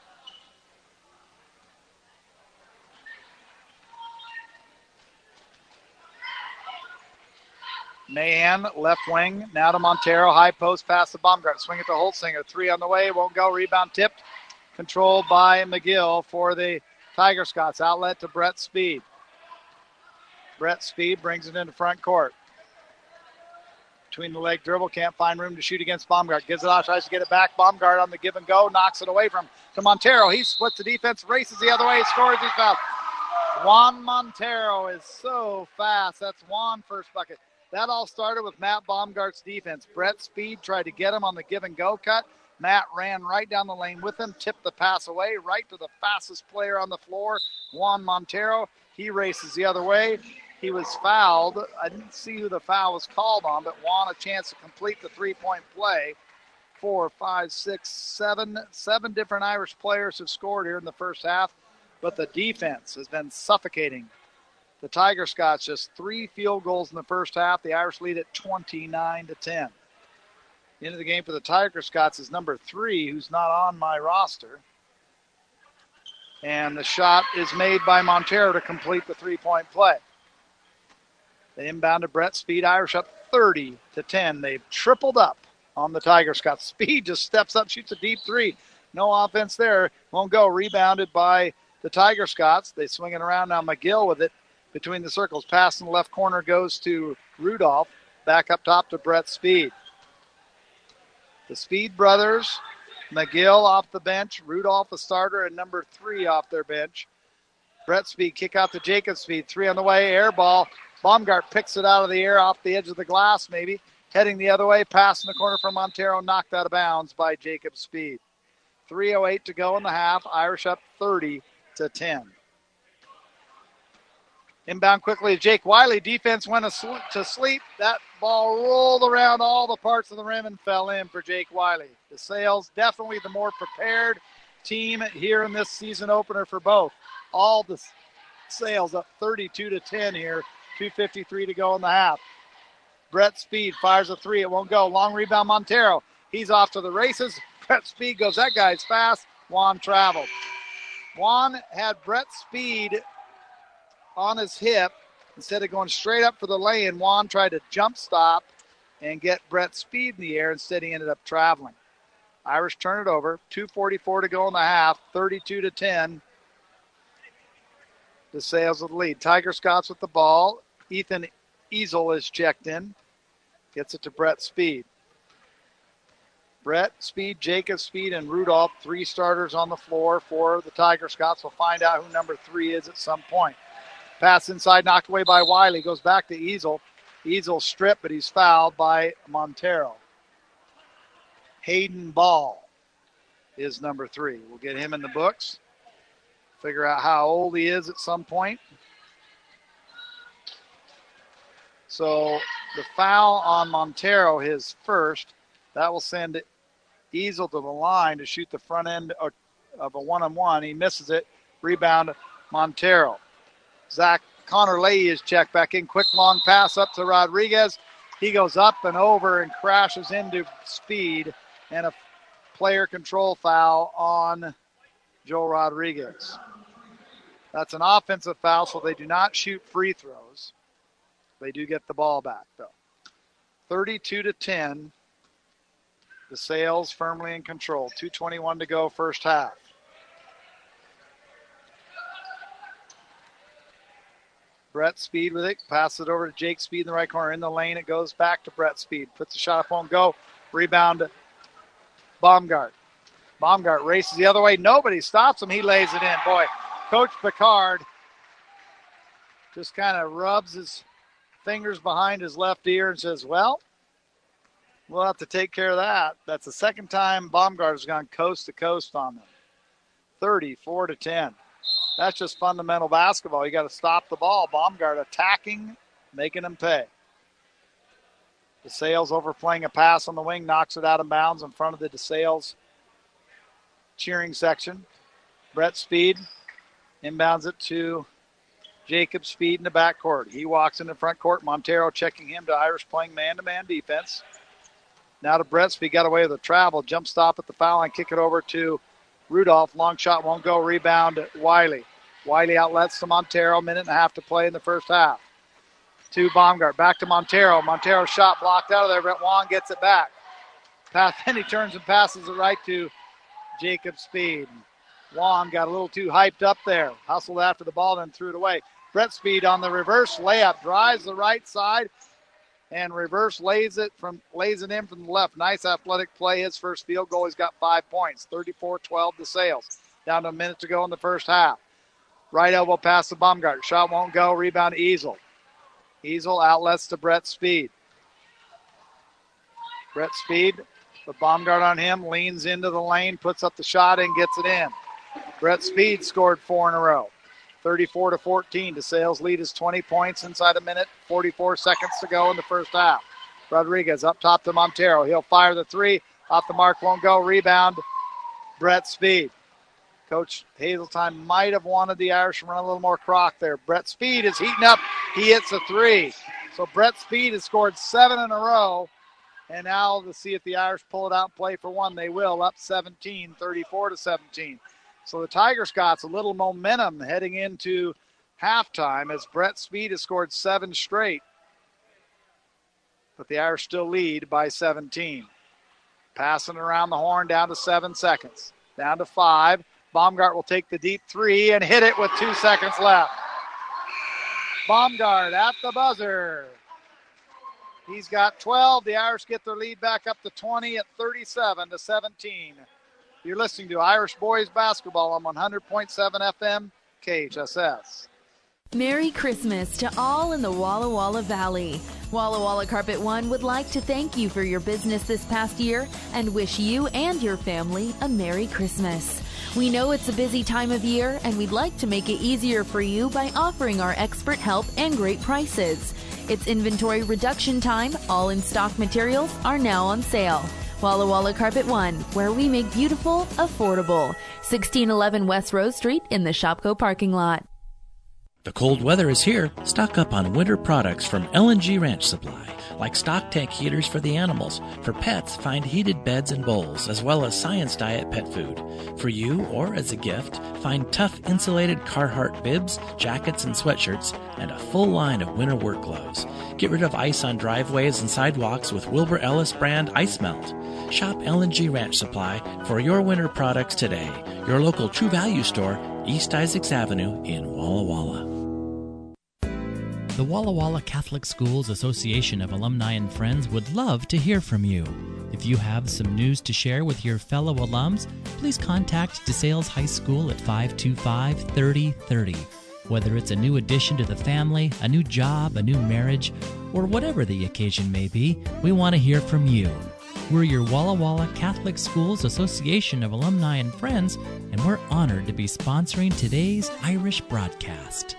Speaker 1: Mahan, left wing, now to Montero, high post, pass to Baumgart. Swing it to Holtzinger, three on the way, won't go, rebound tipped. Controlled by McGill for the Tiger Scots. Outlet to Brett Speed. Brett Speed brings it into front court. Between the leg dribble, can't find room to shoot against Baumgart. Gives it off, tries to get it back. Baumgart on the give and go, knocks it away from to Montero. He splits the defense, races the other way, scores, he's fouled. Juan Montero is so fast. That's Juan first bucket. That all started with Matt Baumgart's defense. Brett Speed tried to get him on the give and go cut. Matt ran right down the lane with him, tipped the pass away, right to the fastest player on the floor, Juan Montero. He races the other way. He was fouled. I didn't see who the foul was called on, but Juan a chance to complete the three-point play. Four, five, six, seven, seven different Irish players have scored here in the first half, but the defense has been suffocating. The Tiger Scots just three field goals in the first half. The Irish lead at twenty-nine to ten. The end of the game for the Tiger Scots is number three, who's not on my roster. And the shot is made by Montero to complete the three-point play. They inbound to Brett Speed. Irish up thirty to ten. They've tripled up on the Tiger Scots. Speed just steps up, shoots a deep three. No offense there. Won't go. Rebounded by the Tiger Scots. They swing it around now. McGill with it between the circles. Pass in the left corner goes to Rudolph. Back up top to Brett Speed. The Speed brothers, McGill off the bench, Rudolph the starter, and number three off their bench. Brett Speed kick out to Jacob Speed. Three on the way, air ball. Baumgart picks it out of the air off the edge of the glass maybe. Heading the other way, pass in the corner from Montero, knocked out of bounds by Jacob Speed. three oh eight to go in the half. Irish up thirty to ten. Inbound quickly to Jake Wiley. Defense went to sleep. That ball rolled around all the parts of the rim and fell in for Jake Wiley. The Sails definitely the more prepared team here in this season opener for both. All the Sails up thirty-two to ten here. two fifty-three to go in the half. Brett Speed fires a three. It won't go. Long rebound Montero. He's off to the races. Brett Speed goes, that guy's fast. Juan traveled. Juan had Brett Speed on his hip. Instead of going straight up for the lane, Juan tried to jump stop and get Brett Speed in the air. Instead, he ended up traveling. Irish turn it over. two forty-four to go in the half. thirty-two to ten. The Sails with the lead. Tiger Scots with the ball. Ethan Easel is checked in. Gets it to Brett Speed. Brett Speed, Jacob Speed, and Rudolph, three starters on the floor for the Tiger Scots. We'll find out who number three is at some point. Pass inside, knocked away by Wiley. Goes back to Easel. Easel stripped, but he's fouled by Montero. Hayden Ball is number three. We'll get him in the books. Figure out how old he is at some point. So the foul on Montero, his first, that will send Easel to the line to shoot the front end of a one-on-one. He misses it. Rebound, Montero. Zach Connor Leahy is checked back in. Quick long pass up to Rodriguez. He goes up and over and crashes into Speed. And a player control foul on Joe Rodriguez. That's an offensive foul, so they do not shoot free throws. They do get the ball back, though. thirty-two to ten. The Sails firmly in control. two twenty-one to go, first half. Brett Speed with it. Passes it over to Jake Speed in the right corner. In the lane, it goes back to Brett Speed. Puts the shot up, won't go. Rebound, Baumgart. Baumgart races the other way. Nobody stops him. He lays it in. Boy, Coach Picard just kind of rubs his fingers behind his left ear and says, well, we'll have to take care of that. That's the second time Baumgart has gone coast to coast on them. thirty-four to ten. That's just fundamental basketball. You got to stop the ball. Baumgart attacking, making them pay. DeSales overplaying a pass on the wing, knocks it out of bounds in front of the DeSales cheering section. Brett Speed inbounds it to Jacob Speed in the backcourt. He walks in the front court. Montero checking him to Irish playing man-to-man defense. Now to Brett Speed, got away with a travel. Jump stop at the foul line, kick it over to Rudolph. Long shot won't go. Rebound Wiley. Wiley outlets to Montero. Minute and a half to play in the first half. To Baumgart. Back to Montero. Montero shot blocked out of there. Brett Wong gets it back. Pass, then he turns and passes it right to Jacob Speed. Wong got a little too hyped up there. Hustled after the ball, then threw it away. Brett Speed on the reverse layup. Drives the right side and reverse lays it from lays it in from the left. Nice athletic play. His first field goal. He's got five points. thirty-four twelve to Sales. Down to a minute to go in the first half. Right elbow pass to Baumgart. Shot won't go. Rebound to Easel. Easel outlets to Brett Speed. Brett Speed, the Baumgart on him, leans into the lane, puts up the shot and gets it in. Brett Speed scored four in a row. thirty-four to fourteen. DeSales lead is twenty points inside a minute, forty-four seconds to go in the first half. Rodriguez up top to Montero. He'll fire the three. Off the mark, won't go. Rebound, Brett Speed. Coach Hazeltine might have wanted the Irish to run a little more crock there. Brett Speed is heating up. He hits a three. So Brett Speed has scored seven in a row. And now to see if the Irish pull it out and play for one, they will. Up seventeen, thirty-four to seventeen. So the Tiger Scots a little momentum heading into halftime as Brett Speed has scored seven straight. But the Irish still lead by seventeen. Passing around the horn down to seven seconds. Down to five. Baumgart will take the deep three and hit it with two seconds left. Baumgart at the buzzer. He's got twelve. The Irish get their lead back up to twenty at thirty-seven to seventeen. You're listening to Irish Boys Basketball on one hundred point seven F M K H S S.
Speaker 13: Merry Christmas to all in the Walla Walla Valley. Walla Walla Carpet One would like to thank you for your business this past year and wish you and your family a Merry Christmas. We know it's a busy time of year, and we'd like to make it easier for you by offering our expert help and great prices. It's inventory reduction time. All in-stock materials are now on sale. Walla Walla Carpet One, where we make beautiful affordable. sixteen eleven West Rose Street in the Shopko parking lot.
Speaker 5: The cold weather is here. Stock up on winter products from L and G Ranch Supply, like stock tank heaters for the animals. For pets, find heated beds and bowls, as well as Science Diet pet food. For you, or as a gift, find tough insulated Carhartt bibs, jackets, and sweatshirts, and a full line of winter work gloves. Get rid of ice on driveways and sidewalks with Wilbur Ellis brand Ice Melt. Shop L and G Ranch Supply for your winter products today. Your local True Value store, East Isaacs Avenue in Walla Walla.
Speaker 15: The Walla Walla Catholic Schools Association of Alumni and Friends would love to hear from you. If you have some news to share with your fellow alums, please contact DeSales High School at five two five, three oh three oh. Whether it's a new addition to the family, a new job, a new marriage, or whatever the occasion may be, we want to hear from you. We're your Walla Walla Catholic Schools Association of Alumni and Friends, and we're honored to be sponsoring today's Irish broadcast.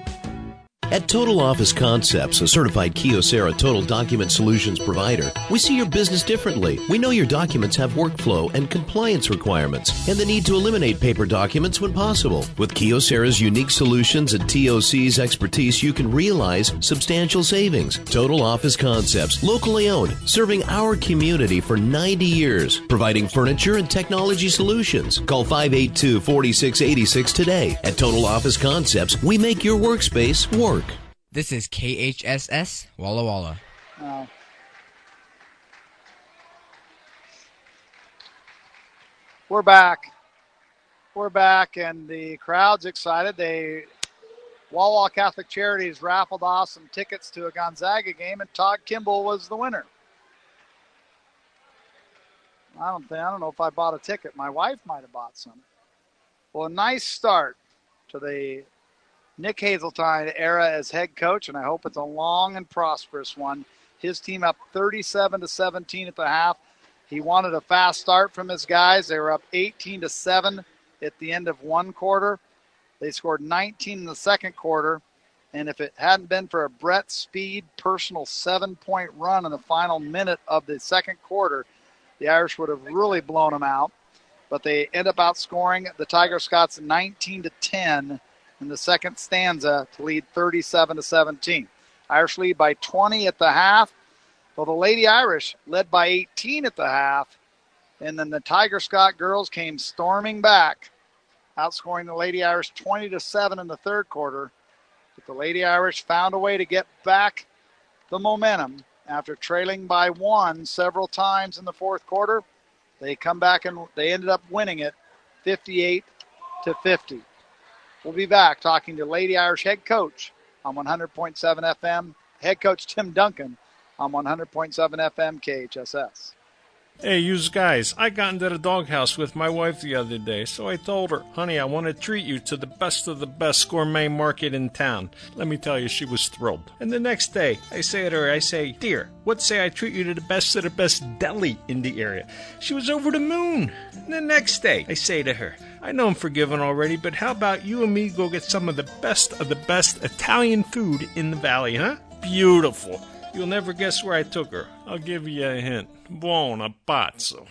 Speaker 16: At Total Office Concepts, a certified Kyocera Total Document Solutions provider, we see your business differently. We know your documents have workflow and compliance requirements and the need to eliminate paper documents when possible. With Kyocera's unique solutions and T O C's expertise, you can realize substantial savings. Total Office Concepts, locally owned, serving our community for ninety years, providing furniture and technology solutions. Call five eight two, four six eight six today. At Total Office Concepts, we make your workspace work.
Speaker 17: This is K H S S Walla Walla.
Speaker 1: Oh. We're back. We're back, and the crowd's excited. They Walla Walla Catholic Charities raffled off some tickets to a Gonzaga game, and Todd Kimball was the winner. I don't think I don't know if I bought a ticket. My wife might have bought some. Well, a nice start to the Nick Hazeltine era as head coach, and I hope it's a long and prosperous one. His team up thirty-seven to seventeen at the half. He wanted a fast start from his guys. They were up eighteen to seven at the end of one quarter. They scored nineteen in the second quarter. And if it hadn't been for a Brett Speed personal seven-point run in the final minute of the second quarter, the Irish would have really blown them out. But they end up outscoring the Tiger Scots nineteen to ten in the second stanza to lead thirty-seven to seventeen. Irish lead by twenty at the half. Well, the Lady Irish led by eighteen at the half. And then the Tiger Scott girls came storming back, outscoring the Lady Irish twenty to seven in the third quarter. But the Lady Irish found a way to get back the momentum after trailing by one several times in the fourth quarter. They come back and they ended up winning it fifty-eight to fifty. We'll be back talking to Lady Irish head coach on one hundred point seven F M, head coach Tim Duncan on one hundred point seven F M K H S S.
Speaker 18: Hey, yous guys, I got into the doghouse with my wife the other day, so I told her, honey, I want to treat you to the best of the best gourmet market in town. Let me tell you, she was thrilled. And the next day, I say to her, I say, dear, what say I treat you to the best of the best deli in the area? She was over the moon. And the next day, I say to her, I know I'm forgiven already, but how about you and me go get some of the best of the best Italian food in the valley, huh? Beautiful. You'll never guess where I took her. I'll give you a hint. Buona pazzo.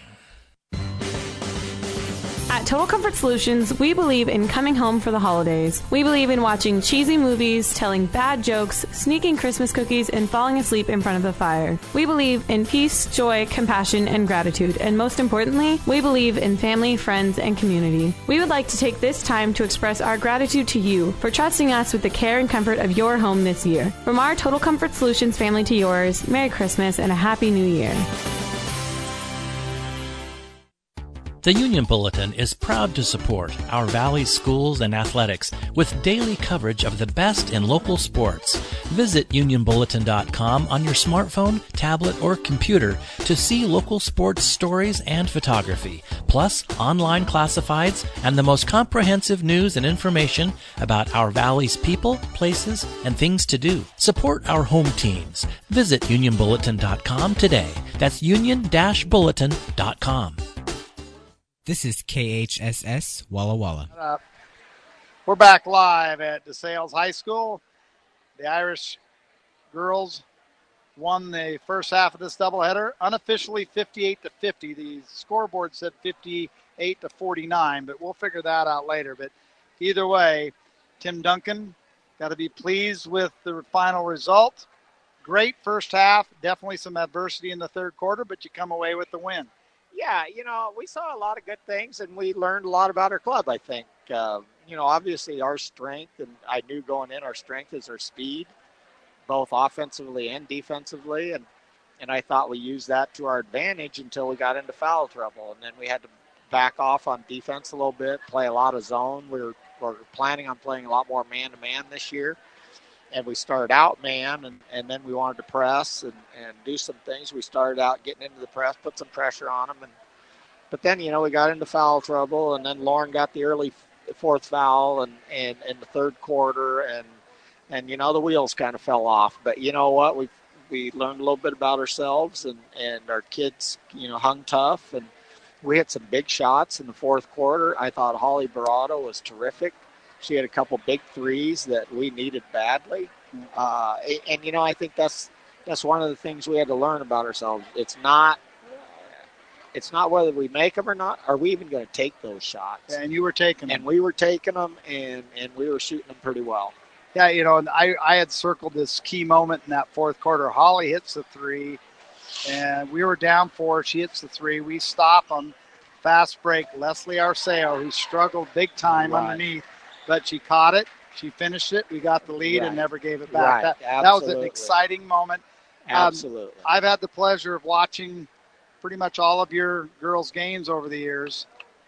Speaker 19: At Total Comfort Solutions, we believe in coming home for the holidays. We believe in watching cheesy movies, telling bad jokes, sneaking Christmas cookies, and falling asleep in front of the fire. We believe in peace, joy, compassion, and gratitude. And most importantly, we believe in family, friends, and community. We would like to take this time to express our gratitude to you for trusting us with the care and comfort of your home this year. From our Total Comfort Solutions family to yours, Merry Christmas and a Happy New Year.
Speaker 5: The Union Bulletin is proud to support our Valley schools and athletics with daily coverage of the best in local sports. Visit union bulletin dot com on your smartphone, tablet, or computer to see local sports stories and photography, plus online classifieds and the most comprehensive news and information about our Valley's people, places, and things to do. Support our home teams. Visit union bulletin dot com today. That's union dash bulletin dot com.
Speaker 17: This is K H S S Walla Walla.
Speaker 1: Uh, we're back live at DeSales High School. The Irish girls won the first half of this doubleheader, unofficially fifty-eight to fifty. The scoreboard said fifty-eight to forty-nine, but we'll figure that out later. But either way, Tim Duncan got to be pleased with the final result. Great first half, definitely some adversity in the third quarter, but you come away with the win.
Speaker 20: Yeah, you know, we saw a lot of good things, and we learned a lot about our club, I think. Uh, you know, obviously our strength, and I knew going in our strength is our speed, both offensively and defensively, and, and I thought we used that to our advantage until we got into foul trouble, and then we had to back off on defense a little bit, play a lot of zone. We were, we were planning on playing a lot more man-to-man this year, and we started out man, and, and then we wanted to press and, and do some things. We started out getting into the press, put some pressure on them. And, but then, you know, we got into foul trouble, and then Lauren got the early fourth foul and, and, in the third quarter, and, and, you know, the wheels kind of fell off. But you know what? We we learned a little bit about ourselves, and, and our kids, you know, hung tough. And we hit some big shots in the fourth quarter. I thought Holly Barado was terrific. She had a couple big threes that we needed badly. Uh, and, and, you know, I think that's that's one of the things we had to learn about ourselves. It's not it's not whether we make them or not. Are we even going to take those shots?
Speaker 1: Yeah, and you were taking them.
Speaker 20: And we were taking them, and, and we were shooting them pretty well.
Speaker 1: Yeah, you know, and I, I had circled this key moment in that fourth quarter. Holly hits the three, and we were down four. She hits the three. We stop them. Fast break. Leslie Arceo, who struggled big time right. underneath. But she caught it. She finished it. We got the lead right. and never gave it back.
Speaker 20: Right.
Speaker 1: That, that was an exciting moment.
Speaker 20: Absolutely.
Speaker 1: Um, I've had the pleasure of watching pretty much all of your girls' games over the years.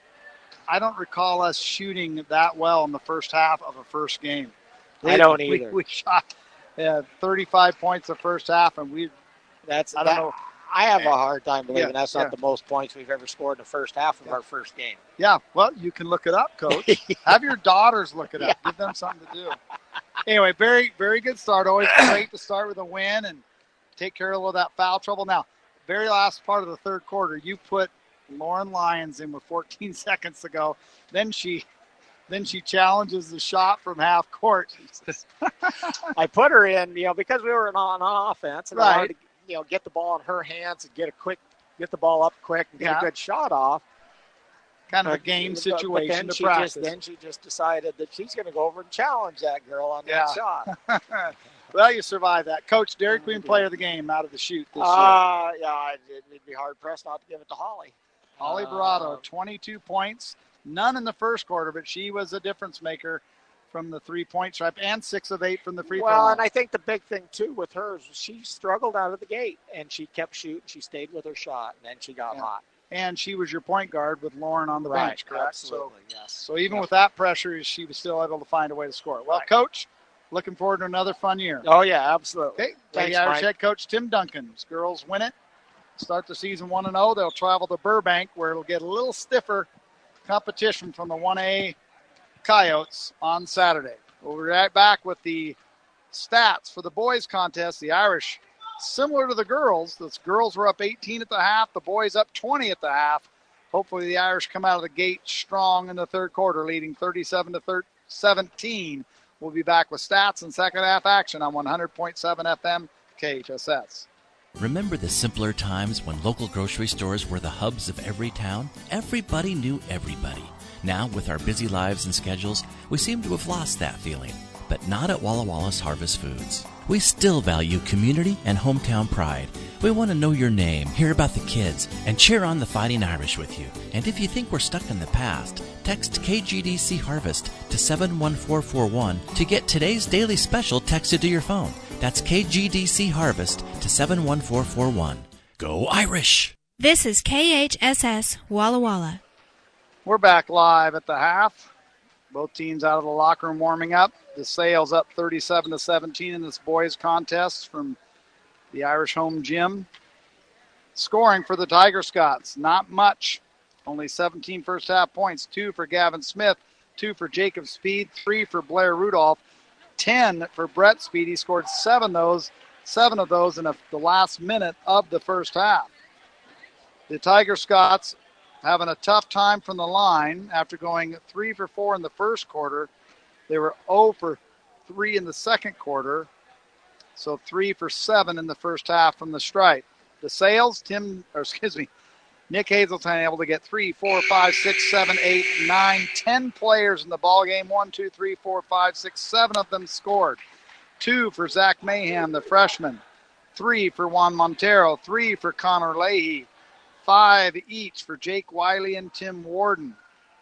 Speaker 1: I don't recall us shooting that well in the first half of a first game. We,
Speaker 20: I don't either.
Speaker 1: We, we shot uh, thirty-five points the first half, and we
Speaker 20: that's
Speaker 1: I don't
Speaker 20: that,
Speaker 1: know.
Speaker 20: I have a hard time believing
Speaker 1: yeah,
Speaker 20: that's
Speaker 1: yeah.
Speaker 20: not the most points we've ever scored in the first half of
Speaker 1: yeah.
Speaker 20: our first game.
Speaker 1: Yeah, well, you can look it up, Coach. Have your daughters look it up. Yeah. Give them something to do. Anyway, very, very good start. Always great to start with a win and take care of a little of that foul trouble. Now, very last part of the third quarter, you put Lauren Lyons in with fourteen seconds to go. Then she then she challenges the shot from half court.
Speaker 20: I put her in, you know, because we were on, on offense and
Speaker 1: right.
Speaker 20: I wanted to, you know, get the ball in her hands and get a quick, get the ball up quick and get
Speaker 1: yeah.
Speaker 20: a good shot off.
Speaker 1: Kind of
Speaker 20: but,
Speaker 1: a game
Speaker 20: but,
Speaker 1: situation
Speaker 20: but then
Speaker 1: to
Speaker 20: she
Speaker 1: practice.
Speaker 20: Just, then she just decided that she's going to go over and challenge that girl on
Speaker 1: yeah.
Speaker 20: that shot.
Speaker 1: Well, you survived that. Coach, Dairy Queen player of the game out of the shoot this
Speaker 20: uh, year. Yeah, it'd be hard-pressed not to give it to Holly.
Speaker 1: Holly Barado, uh, twenty-two points. None in the first quarter, but she was a difference maker from the three-point stripe and six of eight from the free throw line.
Speaker 20: Well, and I think the big thing, too, with her is she struggled out of the gate, and she kept shooting. She stayed with her shot, and then she got
Speaker 1: yeah.
Speaker 20: hot.
Speaker 1: And she was your point guard with Lauren on the
Speaker 20: right,
Speaker 1: bench, correct?
Speaker 20: Absolutely,
Speaker 1: so,
Speaker 20: yes.
Speaker 1: So even
Speaker 20: yep.
Speaker 1: with that pressure, she was still able to find a way to score. Well,
Speaker 20: right.
Speaker 1: Coach, looking forward to another fun year.
Speaker 20: Oh, yeah, absolutely.
Speaker 1: Okay, Lady Irish head coach Tim Duncan's girls win it. Start the season one and oh. They'll travel to Burbank, where it'll get a little stiffer competition from the one A Coyotes on Saturday. We'll be right back with the stats for the boys contest. The Irish, similar to the girls, the girls were up eighteen at the half, the boys up twenty at the half. Hopefully the Irish come out of the gate strong in the third quarter, leading thirty-seven to seventeen. We'll be back with stats and second half action on one hundred point seven F M K H S S.
Speaker 5: Remember the simpler times when local grocery stores were the hubs of every town? Everybody knew everybody. Now, with our busy lives and schedules, we seem to have lost that feeling. But not at Walla Wallace Harvest Foods. We still value community and hometown pride. We want to know your name, hear about the kids, and cheer on the Fighting Irish with you. And if you think we're stuck in the past, text K G D C Harvest to seven one four four one to get today's daily special texted to your phone. That's K G D C Harvest to seven one four four one. Go Irish!
Speaker 14: This is K H S S Walla Walla.
Speaker 1: We're back live at the half. Both teams out of the locker room warming up. The Sales up thirty-seven to seventeen in this boys contest from the Irish home gym. Scoring for the Tiger Scots, not much. Only seventeen first half points. Two for Gavin Smith, two for Jacob Speed, three for Blair Rudolph, ten for Brett Speed. He scored seven those, seven of those in a, the last minute of the first half. The Tiger Scots having a tough time from the line after going three for four in the first quarter. They were zero for three in the second quarter, so three for seven in the first half from the stripe. The Sales, Tim, or excuse me, Nick Hazelton able to get three, four, five, six, seven, eight, nine, ten players in the ball game. One, two, three, four, five, six, seven of them scored. Two for Zach Mayhem, the freshman. Three for Juan Montero. Three for Connor Leahy. Five each for Jake Wiley and Tim Warden.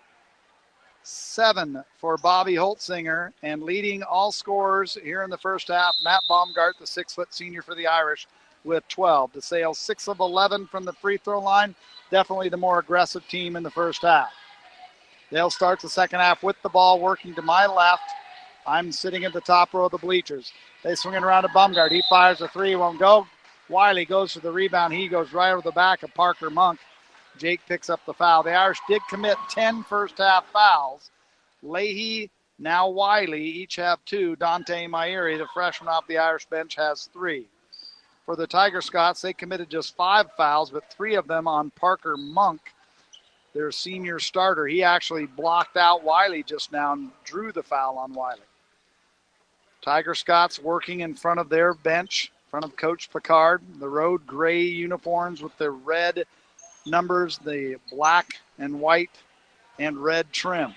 Speaker 1: Seven for Bobby Holtzinger. And leading all scorers here in the first half, Matt Baumgart, the six-foot senior for the Irish, with twelve. The Sales six of eleven from the free throw line. Definitely the more aggressive team in the first half. They'll start the second half with the ball working to my left. I'm sitting at the top row of the bleachers. They swing it around to Baumgart. He fires a three, won't go. Wiley goes for the rebound. He goes right over the back of Parker Monk. Jake picks up the foul. The Irish did commit ten first half fouls. Leahy, now Wiley, each have two. Dante Mairi, the freshman off the Irish bench, has three. For the Tiger Scots, they committed just five fouls, but three of them on Parker Monk, their senior starter. He actually blocked out Wiley just now and drew the foul on Wiley. Tiger Scots working in front of their bench, in front of Coach Picard. The road gray uniforms with the red numbers, the black and white and red trim.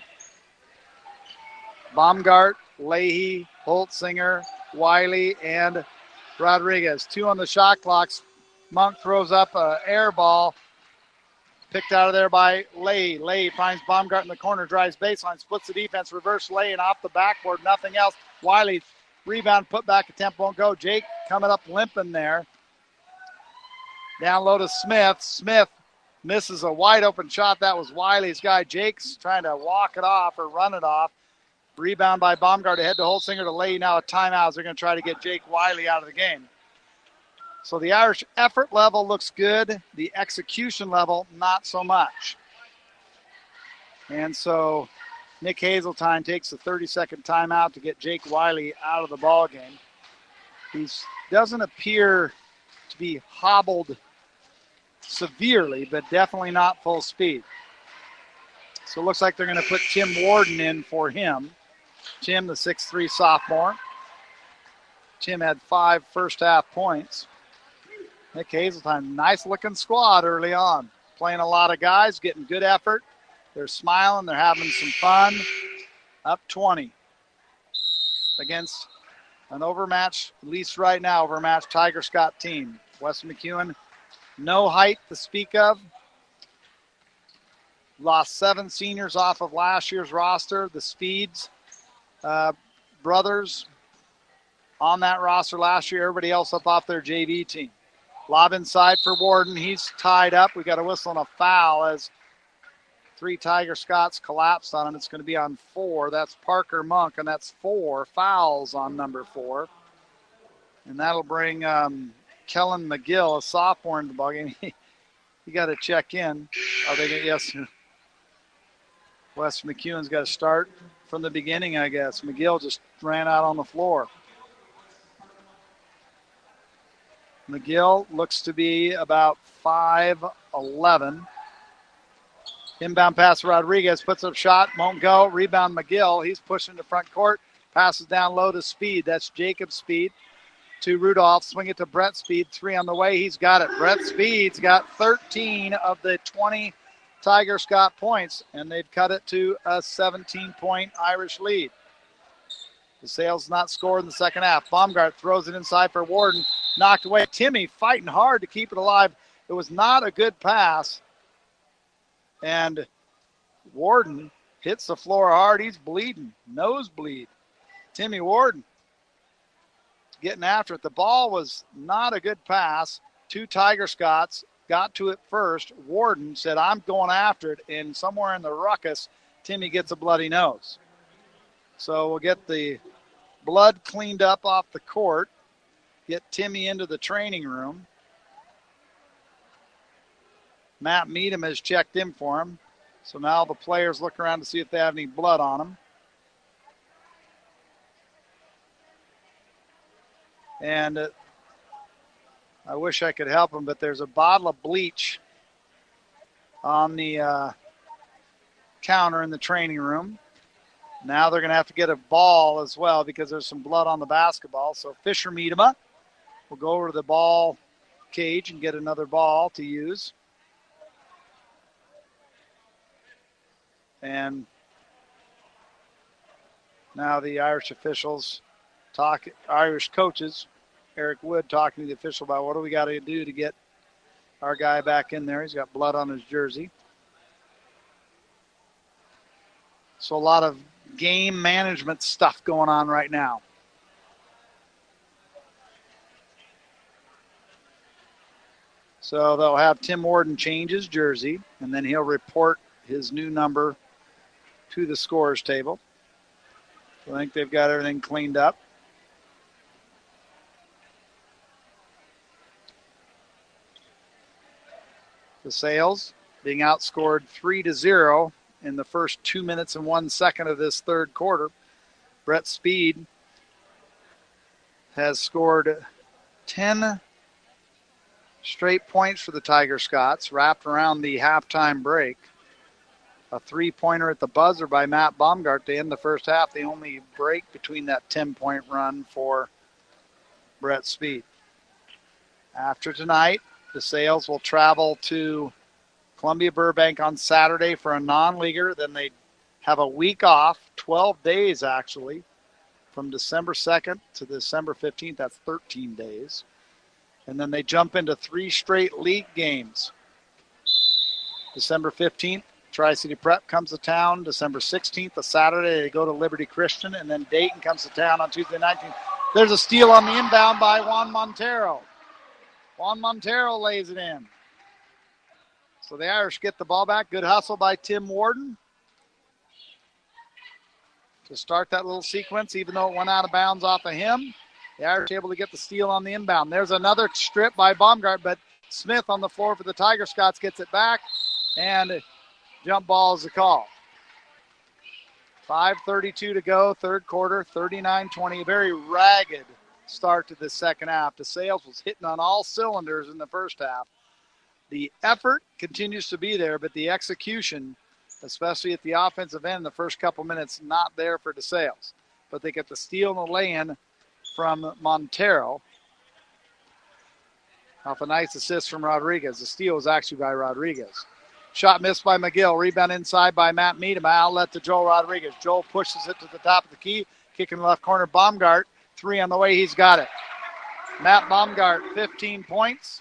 Speaker 1: Baumgart, Leahy, Holtzinger, Wiley, and Rodriguez. Two on the shot clocks. Monk throws up an air ball. Picked out of there by Leahy. Leahy finds Baumgart in the corner, drives baseline, splits the defense, reverse Leahy, and off the backboard, nothing else. Wiley, rebound, put back attempt, won't go. Jake coming up limping there. Down low to Smith. Smith misses a wide open shot. That was Wiley's guy. Jake's trying to walk it off or run it off. Rebound by Baumgart ahead to Holtzinger to Leahy. Now a timeout. They're going to try to get Jake Wiley out of the game. So the Irish effort level looks good. The execution level, not so much. And so Nick Hazeltine takes a thirty-second timeout to get Jake Wiley out of the ball game. He doesn't appear to be hobbled severely, but definitely not full speed. So it looks like they're going to put Tim Warden in for him. Tim, the six three sophomore. Tim had five first-half points. Nick Hazeltine, nice-looking squad early on. Playing a lot of guys, getting good effort. They're smiling. They're having some fun. Up twenty against an overmatched, at least right now, overmatched Tiger Scott team. Weston McEwen, no height to speak of. Lost seven seniors off of last year's roster. The Speeds uh, brothers on that roster last year. Everybody else up off their J V team. Lob inside for Warden. He's tied up. We got a whistle and a foul as three Tiger Scots collapsed on him. It's going to be on four. That's Parker Monk, and that's four fouls on number four. And that'll bring um, Kellen McGill, a sophomore, in the ballgame. He got to check in. Are they going to, yes. Wes McEwen's got to start from the beginning, I guess. McGill just ran out on the floor. McGill looks to be about five eleven. Inbound pass for Rodriguez, puts up shot, won't go. Rebound McGill. He's pushing to front court, passes down low to Speed. That's Jacob Speed to Rudolph. Swing it to Brett Speed. Three on the way. He's got it. Brett Speed's got thirteen of the twenty Tiger Scott points, and they've cut it to a seventeen-point Irish lead. DeSales not scored in the second half. Baumgart throws it inside for Warden. Knocked away. Timmy fighting hard to keep it alive. It was not a good pass. And Warden hits the floor hard. He's bleeding. Nosebleed. Timmy Warden getting after it. The ball was not a good pass. Two Tiger Scots got to it first. Warden said, I'm going after it. And somewhere in the ruckus, Timmy gets a bloody nose. So we'll get the blood cleaned up off the court. Get Timmy into the training room. Matt Meadham has checked in for him. So now the players look around to see if they have any blood on them. And uh, I wish I could help him, but there's a bottle of bleach on the uh, counter in the training room. Now they're going to have to get a ball as well because there's some blood on the basketball. So Fisher Meadema will go over to the ball cage and get another ball to use. And now the Irish officials talk, Irish coaches, Eric Wood talking to the official about what do we got to do to get our guy back in there. He's got blood on his jersey. So a lot of game management stuff going on right now. So they'll have Tim Warden change his jersey, and then he'll report his new number to the scorer's table. So I think they've got everything cleaned up. DeSales being outscored three to zero in the first two minutes and one second of this third quarter. Brett Speed has scored ten straight points for the Tiger Scots, wrapped around the halftime break. A three-pointer at the buzzer by Matt Baumgart to end the first half. The only break between that ten-point run for Brett Speed. After tonight, DeSales will travel to Columbia Burbank on Saturday for a non-leaguer. Then they have a week off, twelve days actually, from December second to December fifteenth. That's thirteen days. And then they jump into three straight league games. December fifteenth, Tri-City Prep comes to town. December sixteenth, a Saturday, they go to Liberty Christian. And then Dayton comes to town on Tuesday nineteenth. There's a steal on the inbound by Juan Montero. Juan Montero lays it in. So the Irish get the ball back. Good hustle by Tim Warden to start that little sequence, even though it went out of bounds off of him. The Irish able to get the steal on the inbound. There's another strip by Baumgart, but Smith on the floor for the Tiger Scots gets it back, and jump ball is the call. five thirty-two to go, third quarter, thirty-nine twenty. A very ragged start to the second half. DeSales was hitting on all cylinders in the first half. The effort continues to be there, but the execution, especially at the offensive end, the first couple minutes, not there for DeSales. But they get the steal and the lay-in from Montero. Off a nice assist from Rodriguez. The steal was actually by Rodriguez. Shot missed by McGill. Rebound inside by Matt Miedema. Outlet to Joel Rodriguez. Joel pushes it to the top of the key. Kick in the left corner. Baumgart. Three on the way. He's got it. Matt Baumgart, fifteen points.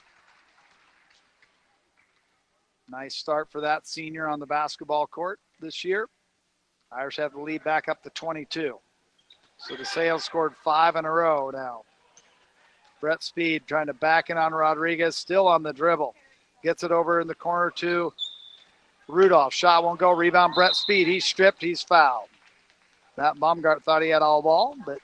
Speaker 1: Nice start for that senior on the basketball court this year. Irish have the lead back up to twenty-two. So DeSales scored five in a row now. Brett Speed trying to back in on Rodriguez. Still on the dribble. Gets it over in the corner to Rudolph. Shot won't go. Rebound Brett Speed. He's stripped. He's fouled. Matt Baumgart thought he had all ball, but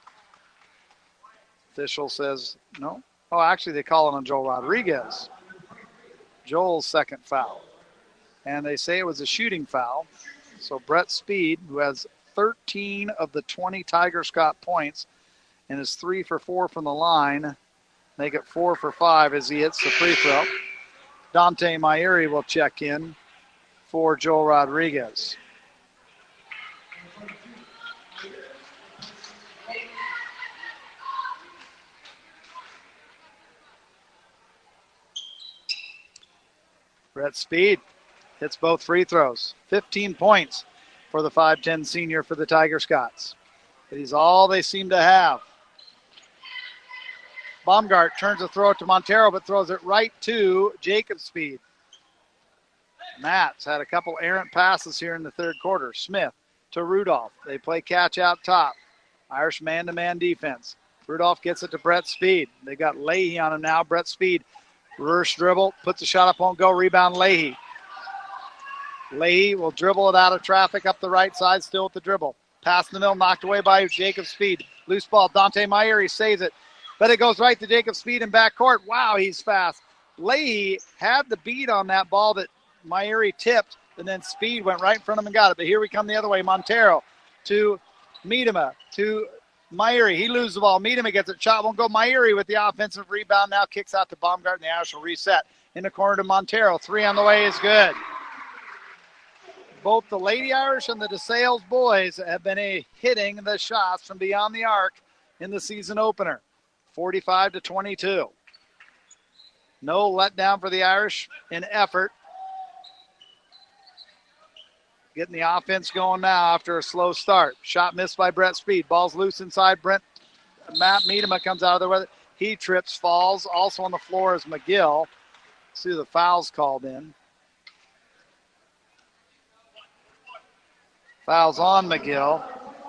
Speaker 1: official says no. Oh, actually, they call it on Joel Rodriguez. Joel's second foul. And they say it was a shooting foul. So Brett Speed, who has thirteen of the twenty Tiger Scott points and is three for four from the line, make it four for five as he hits the free throw. Dante Mayuri will check in for Joel Rodriguez. Brett Speed hits both free throws. fifteen points for the five ten senior for the Tiger Scots. It is all they seem to have. Baumgart turns to throw it to Montero, but throws it right to Jacob Speed. Matt's had a couple errant passes here in the third quarter. Smith to Rudolph. They play catch out top. Irish man-to-man defense. Rudolph gets it to Brett Speed. They got Leahy on him now. Brett Speed, reverse dribble, puts a shot up, won't go. Rebound Leahy. Leahy will dribble it out of traffic up the right side, still with the dribble. Pass in the middle, knocked away by Jacob Speed. Loose ball, Dante Mayuri saves it. But it goes right to Jacob Speed in backcourt. Wow, he's fast. Leahy had the beat on that ball that Mayuri tipped, and then Speed went right in front of him and got it. But here we come the other way. Montero to Miedema, to Mayuri. He loses the ball. Miedema gets it. Shot won't go. Mayuri with the offensive rebound now kicks out to Baumgart, and the Irish will reset. In the corner to Montero. Three on the way is good. Both the Lady Irish and the DeSales boys have been a hitting the shots from beyond the arc in the season opener. forty-five to twenty-two. No letdown for the Irish in effort. Getting the offense going now after a slow start. Shot missed by Brett Speed. Ball's loose inside. Brent Matt Miedema comes out of there with it. He trips, falls. Also on the floor is McGill. See the fouls called in. Fouls on McGill.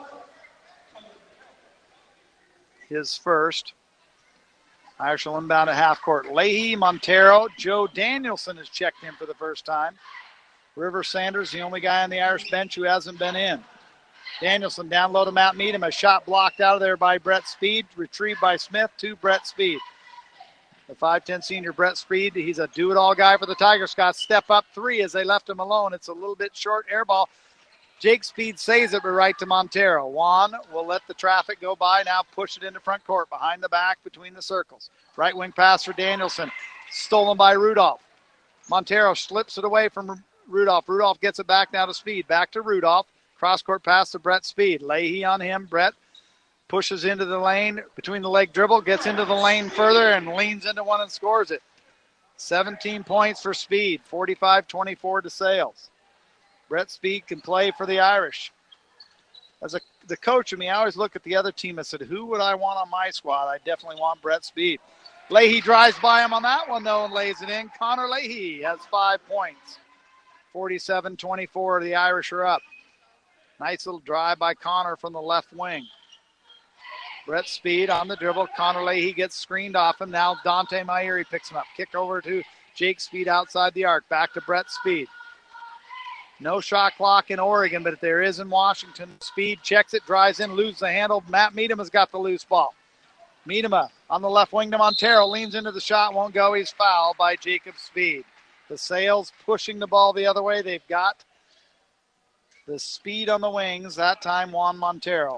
Speaker 1: His first. Irish will inbound at half court. Leahy, Montero, Joe Danielson has checked in for the first time. River Sanders, the only guy on the Irish bench who hasn't been in. Danielson down low to Matt Miedema. A shot blocked out of there by Brett Speed. Retrieved by Smith to Brett Speed. The five ten senior Brett Speed, he's a do-it-all guy for the Tiger Scots. Step up three as they left him alone. It's a little bit short air ball. Jake Speed saves it, but right to Montero. Juan will let the traffic go by. Now push it into front court, behind the back, between the circles. Right wing pass for Danielson. Stolen by Rudolph. Montero slips it away from Rudolph. Rudolph gets it back now to Speed. Back to Rudolph. Cross-court pass to Brett Speed. Leahy on him. Brett pushes into the lane. Between the leg dribble. Gets into the lane further and leans into one and scores it. seventeen points for Speed. forty-five twenty-four DeSales. Brett Speed can play for the Irish. As a, the coach of me, I always look at the other team and said, who would I want on my squad? I definitely want Brett Speed. Leahy drives by him on that one, though, and lays it in. Connor Leahy has five points. forty-seven twenty-four, the Irish are up. Nice little drive by Connor from the left wing. Brett Speed on the dribble. Connor Leahy gets screened off him. Now Dante Mayuri picks him up. Kick over to Jake Speed outside the arc. Back to Brett Speed. No shot clock in Oregon, but there is in Washington. Speed checks it, drives in, loses the handle. Matt Miedema's got the loose ball. Miedema on the left wing to Montero. Leans into the shot, won't go. He's fouled by Jacob Speed. DeSales pushing the ball the other way. They've got the speed on the wings, that time Juan Montero.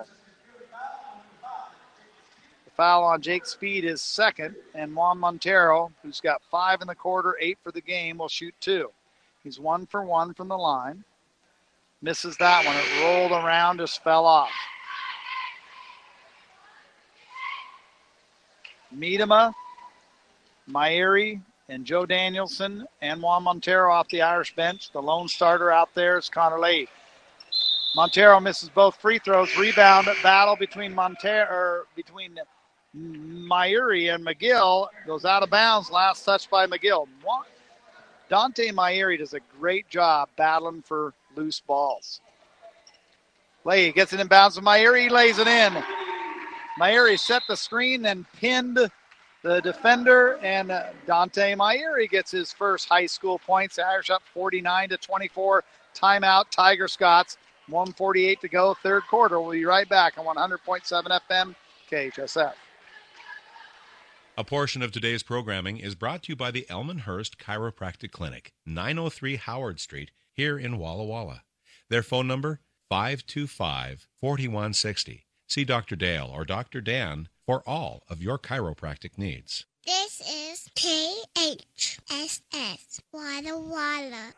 Speaker 1: The foul on Jake Speed is second, and Juan Montero, who's got five in the quarter, eight for the game, will shoot two. He's one for one from the line. Misses that one. It rolled around, just fell off. Miedema, Myeri, and Joe Danielson and Juan Montero off the Irish bench. The lone starter out there is Connor Leahy. Montero misses both free throws. Rebound battle between Montero, or between Myeri and McGill goes out of bounds. Last touch by McGill. Dante Myeri does a great job battling for loose balls. Leahy gets it in bounds with Myeri. He lays it in. Myeri set the screen, then pinned the defender, and uh, Dante Myeri gets his first high school points. The Irish up forty-nine to twenty-four. Timeout, Tiger Scots. one forty-eight to go, third quarter. We'll be right back on one hundred point seven F M, K H S F.
Speaker 21: A portion of today's programming is brought to you by the Elmhurst Chiropractic Clinic, nine oh three Howard Street, here in Walla Walla. Their phone number, five two five, four one six zero. See Doctor Dale or Doctor Dan for all of your chiropractic needs.
Speaker 8: This is K H S S, Walla Walla.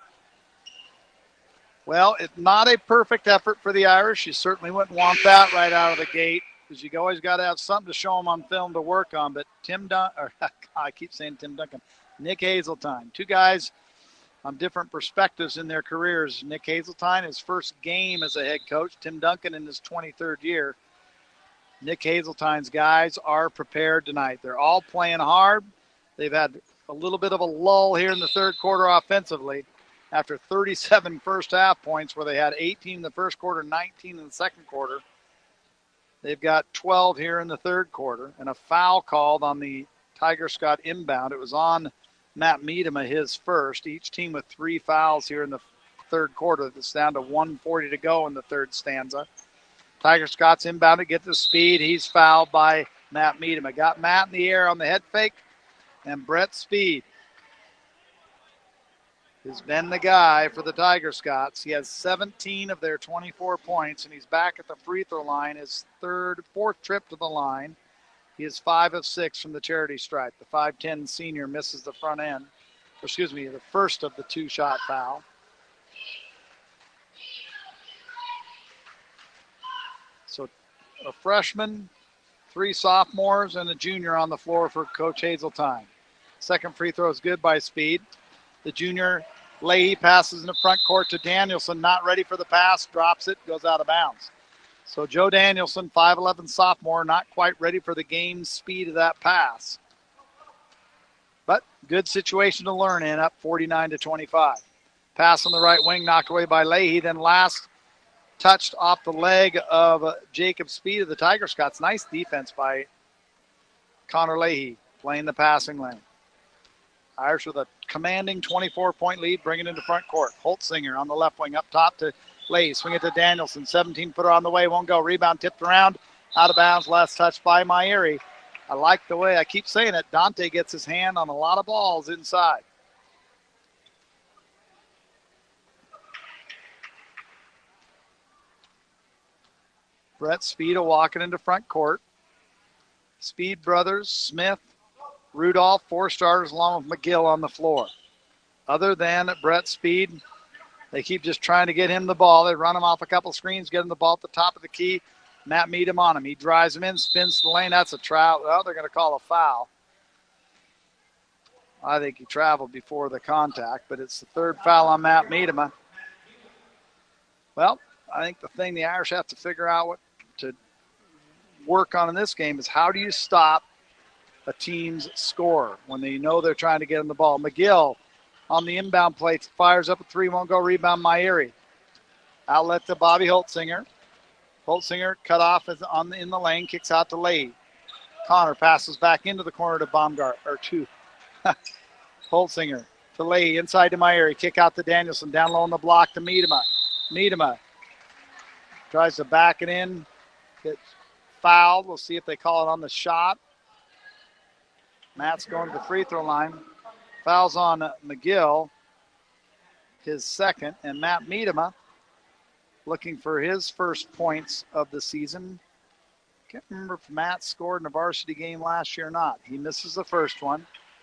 Speaker 1: Well, it's not a perfect effort for the Irish. You certainly wouldn't want that right out of the gate, because you always got to have something to show them on film to work on. But Tim Dun- or I keep saying Tim Duncan, Nick Hazeltine, two guys on different perspectives in their careers. Nick Hazeltine, his first game as a head coach. Tim Duncan in his twenty-third year. Nick Hazeltine's guys are prepared tonight. They're all playing hard. They've had a little bit of a lull here in the third quarter offensively after thirty-seven first half points, where they had eighteen in the first quarter, nineteen in the second quarter. They've got twelve here in the third quarter, and a foul called on the Tiger Scott inbound. It was on Matt Miedema, his first. Each team with three fouls here in the third quarter. It's down to one forty to go in the third stanza. Tiger Scott's inbound to get the speed. He's fouled by Matt Miedema. Got Matt in the air on the head fake, and Brett Speed has been the guy for the Tiger Scots. He has seventeen of their twenty-four points, and he's back at the free throw line, his third, fourth trip to the line. He is five of six from the charity stripe. The five ten senior misses the front end. Excuse me, the first of the two-shot foul. So a freshman, three sophomores, and a junior on the floor for Coach Hazeltine. Second free throw is good by Speed. The junior, Leahy, passes in the front court to Danielson. Not ready for the pass. Drops it. Goes out of bounds. So Joe Danielson, five eleven sophomore, not quite ready for the game speed of that pass. But good situation to learn in, up forty-nine to twenty-five. Pass on the right wing, knocked away by Leahy. Then last touched off the leg of uh, Jacob Speed of the Tiger Scots. Nice defense by Connor Leahy, playing the passing lane. Irish with a commanding twenty-four point lead, bringing it into front court. Holtzinger on the left wing, up top to Leahy. Swing it to Danielson. seventeen-footer on the way, won't go. Rebound tipped around, out of bounds. Last touch by Myeri. I like the way, I keep saying it, Dante gets his hand on a lot of balls inside. Brett Speed walking into front court. Speed brothers, Smith, Rudolph, four starters along with McGill on the floor. Other than Brett Speed, they keep just trying to get him the ball. They run him off a couple screens, get him the ball at the top of the key. Matt Miedema on him. He drives him in, spins to the lane. That's a travel. Well, they're going to call a foul. I think he traveled before the contact, but it's the third foul on Matt Miedema. Well, I think the thing the Irish have to figure out what to work on in this game is how do you stop a team's score when they know they're trying to get him the ball. McGill on the inbound play fires up a three, won't go. Rebound Myeri. Outlet to Bobby Holtzinger. Holtzinger cut off as on the, in the lane, kicks out to Leahy. Connor passes back into the corner to Baumgart, or to Holtzinger to Leahy, inside to Myeri. Kick out to Danielson, down low on the block to Miedema. Miedema tries to back it in, gets fouled. We'll see if they call it on the shot. Matt's going to the free throw line. Fouls on McGill, his second, and Matt Miedema looking for his first points of the season. Can't remember if Matt scored in a varsity game last year or not. He misses the first one.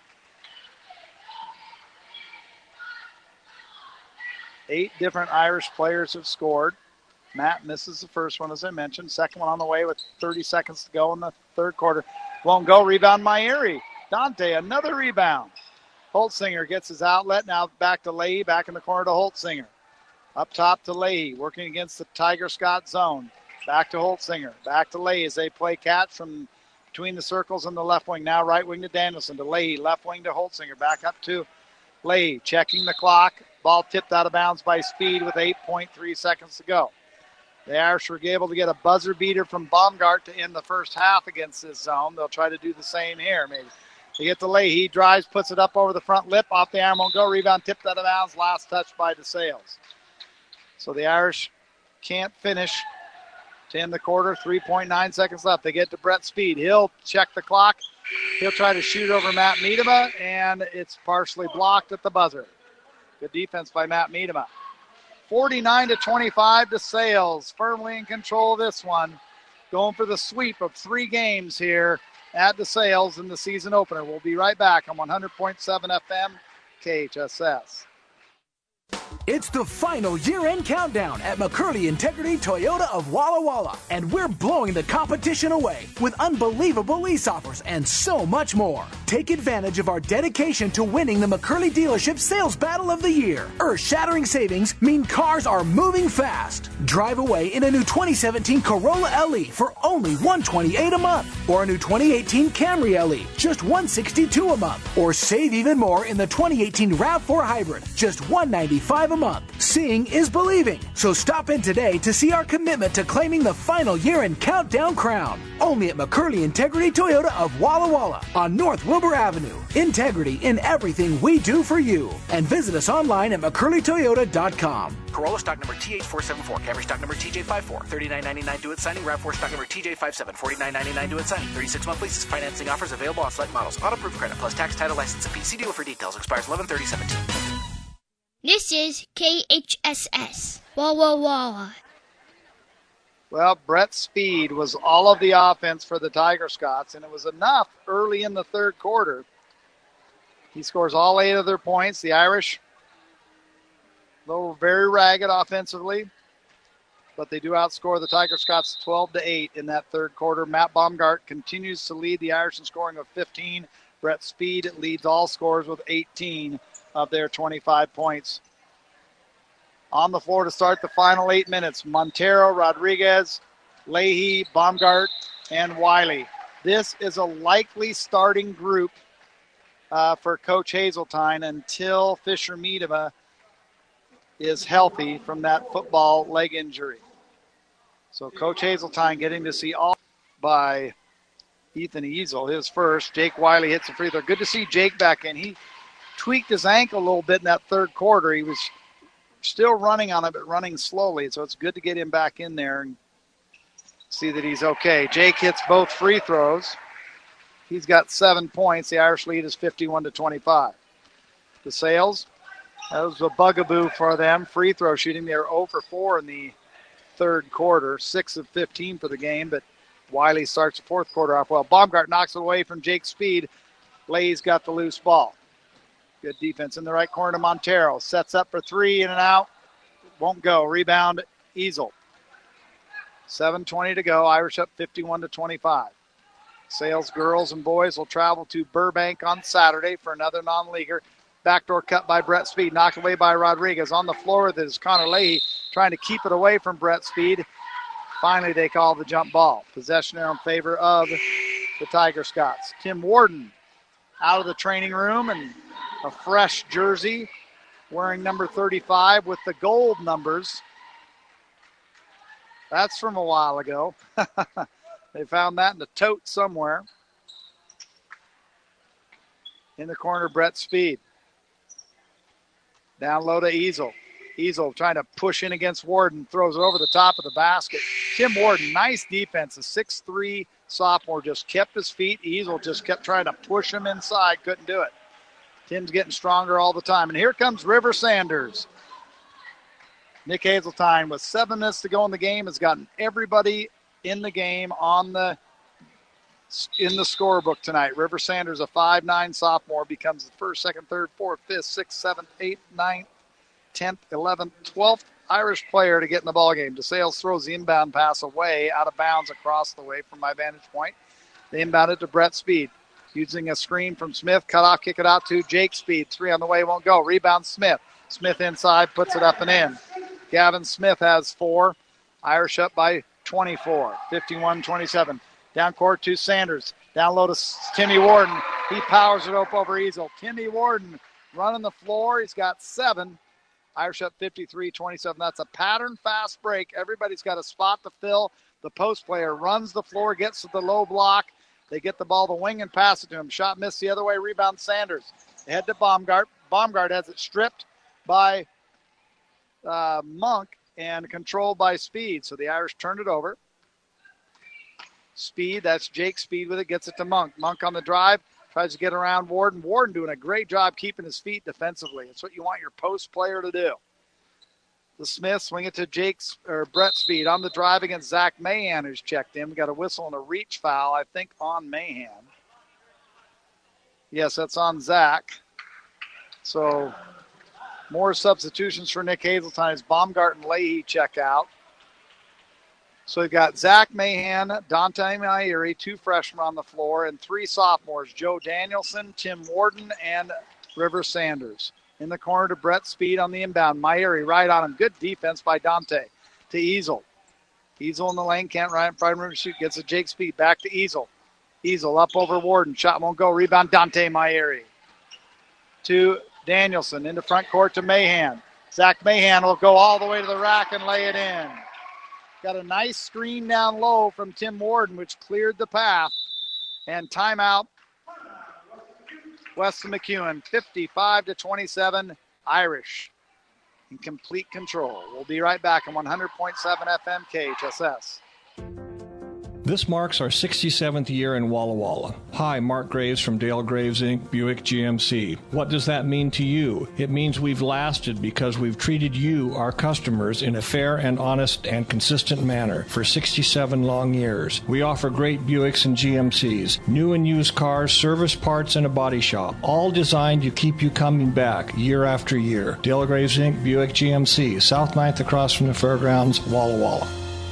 Speaker 1: Eight different Irish players have scored. Matt misses the first one, as I mentioned. Second one on the way with thirty seconds to go in the third quarter. Won't go. Rebound, Myeri. Dante, another rebound. Holtzinger gets his outlet. Now back to Leahy. Back in the corner to Holtzinger. Up top to Leahy, working against the Tiger Scott zone. Back to Holtzinger. Back to Leahy as they play catch from between the circles and the left wing. Now right wing to Danielson. To Leahy. Left wing to Holtzinger. Back up to Leahy. Checking the clock. Ball tipped out of bounds by Speed with eight point three seconds to go. The Irish were able to get a buzzer beater from Baumgart to end the first half against this zone. They'll try to do the same here, maybe. They get to Leahy. He drives, puts it up over the front lip. Off the arm, won't go. Rebound tipped out of bounds. Last touch by DeSales. So the Irish can't finish to end the quarter. three point nine seconds left. They get to Brett Speed. He'll check the clock. He'll try to shoot over Matt Miedema, and it's partially blocked at the buzzer. Good defense by Matt Miedema. forty-nine to twenty-five to Sales. Firmly in control of this one. Going for the sweep of three games here at DeSales in the season opener. We'll be right back on one hundred point seven F M K H S S.
Speaker 2: It's the final year-end countdown at McCurley Integrity Toyota of Walla Walla, and we're blowing the competition away with unbelievable lease offers and so much more. Take advantage of our dedication to winning the McCurley dealership sales battle of the year. Earth-shattering savings mean cars are moving fast. Drive away in a new twenty seventeen Corolla L E for only one hundred twenty-eight dollars a month, or a new twenty eighteen Camry L E, just one hundred sixty-two dollars a month, or save even more in the twenty eighteen RAV four Hybrid, just one hundred ninety-five dollars a month. Seeing is believing. So stop in today to see our commitment to claiming the final year-end countdown crown. Only at McCurley Integrity Toyota of Walla Walla on North Wilbur Avenue. Integrity in everything we do for you. And visit us online at McCurley Toyota dot com.
Speaker 22: Corolla stock number T H four seventy-four, Camry stock number T J fifty-four, thirty-nine ninety-nine due at signing, RAV four stock number T J fifty-seven, forty-nine ninety-nine due at signing, thirty-six month leases, financing offers available on select models, auto-proof credit plus tax, title, license, and fee. See dealer for details. Expires eleven thirty seventeen.
Speaker 8: This is K H S S. Walla Walla.
Speaker 1: Well, Brett Speed was all of the offense for the Tiger Scots, and it was enough early in the third quarter. He scores all eight of their points. The Irish, though very ragged offensively, but they do outscore the Tiger Scots twelve to eight in that third quarter. Matt Baumgart continues to lead the Irish in scoring with fifteen. Brett Speed leads all scorers with eighteen of their twenty-five points. On the floor to start the final eight minutes, Montero, Rodriguez, Leahy, Baumgart, and Wiley. This is a likely starting group uh, for Coach Hazeltine until Fisher Miedema is healthy from that football leg injury. So Coach Hazeltine getting to see all by Ethan Easel, his first. Jake Wiley hits a free throw. Good to see Jake back in. He tweaked his ankle a little bit in that third quarter. He was still running on it, but running slowly. So it's good to get him back in there and see that he's okay. Jake hits both free throws. He's got seven points. The Irish lead is fifty-one to twenty-five. The Sales, that was a bugaboo for them. Free throw shooting. They're zero for four in the third quarter. six of fifteen for the game, but Wiley starts the fourth quarter off well. Baumgart knocks it away from Jake Speed. Lay's got the loose ball. Good defense in the right corner to Montero. Sets up for three, in and out. Won't go. Rebound, Easel. seven twenty to go. Irish up fifty-one to twenty-five. Sales girls and boys will travel to Burbank on Saturday for another non-leaguer. Backdoor cut by Brett Speed. Knocked away by Rodriguez. On the floor, there's Connor Leahy trying to keep it away from Brett Speed. Finally, they call the jump ball. Possession in favor of the Tiger Scots. Tim Warden out of the training room and a fresh jersey, wearing number thirty-five with the gold numbers. That's from a while ago. They found that in the tote somewhere. In the corner, Brett Speed. Down low to Easel. Easel trying to push in against Warden, throws it over the top of the basket. Tim Warden, nice defense. A six three sophomore just kept his feet. Easel just kept trying to push him inside, couldn't do it. Tim's getting stronger all the time. And here comes River Sanders. Nick Hazeltine, with seven minutes to go in the game, has gotten everybody in the game on the in the scorebook tonight. River Sanders, a five nine sophomore, becomes the first, second, third, fourth, fifth, sixth, seventh, eighth, ninth, tenth, eleventh, twelfth Irish player to get in the ballgame. DeSales throws the inbound pass away, out of bounds across the way from my vantage point. They inbound it to Brett Speed. Using a screen from Smith, cut off, kick it out to Jake Speed. Three on the way, won't go. Rebound Smith. Smith inside, puts it up and in. Gavin Smith has four. Irish up by twenty-four, fifty-one twenty-seven. Down court to Sanders. Down low to Timmy Warden. He powers it up over Easel. Timmy Warden running the floor. He's got seven. Irish up fifty-three twenty-seven. That's a pattern fast break. Everybody's got a spot to fill. The post player runs the floor, gets to the low block. They get the ball to wing and pass it to him. Shot missed the other way. Rebound Sanders. Head to Baumgart. Baumgart has it stripped by uh, Monk and controlled by Speed. So the Irish turned it over. Speed, that's Jake Speed with it, gets it to Monk. Monk on the drive, tries to get around Warden. Warden doing a great job keeping his feet defensively. It's what you want your post player to do. The Smith swing it to Jake's or Brett Speed on the drive against Zach Mahan, who's checked in. We got a whistle and a reach foul, I think, on Mahan. Yes, that's on Zach. So more substitutions for Nick Hazeltine as Baumgart and Leahy check out. So we've got Zach Mahan, Dante Mairi, two freshmen on the floor, and three sophomores, Joe Danielson, Tim Warden, and River Sanders. In the corner to Brett Speed on the inbound. Mairi right on him. Good defense by Dante. To Easel. Easel in the lane, can't right in front of him shoot. Gets a Jake Speed. Back to Easel. Easel up over Warden. Shot won't go. Rebound Dante Mairi. To Danielson. Into front court to Mahan. Zach Mahan will go all the way to the rack and lay it in. Got a nice screen down low from Tim Warden, which cleared the path. And timeout, Weston McEwen, fifty-five to twenty-seven, Irish in complete control. We'll be right back on one hundred point seven F M K H S S.
Speaker 3: This marks our sixty-seventh year in Walla Walla. Hi, Mark Graves from Dale Graves, Incorporated, Buick G M C. What does that mean to you? It means we've lasted because we've treated you, our customers, in a fair and honest and consistent manner for sixty-seven long years. We offer great Buicks and G M Cs, new and used cars, service parts, and a body shop, all designed to keep you coming back year after year. Dale Graves, Incorporated, Buick G M C, South ninth across from the fairgrounds, Walla Walla.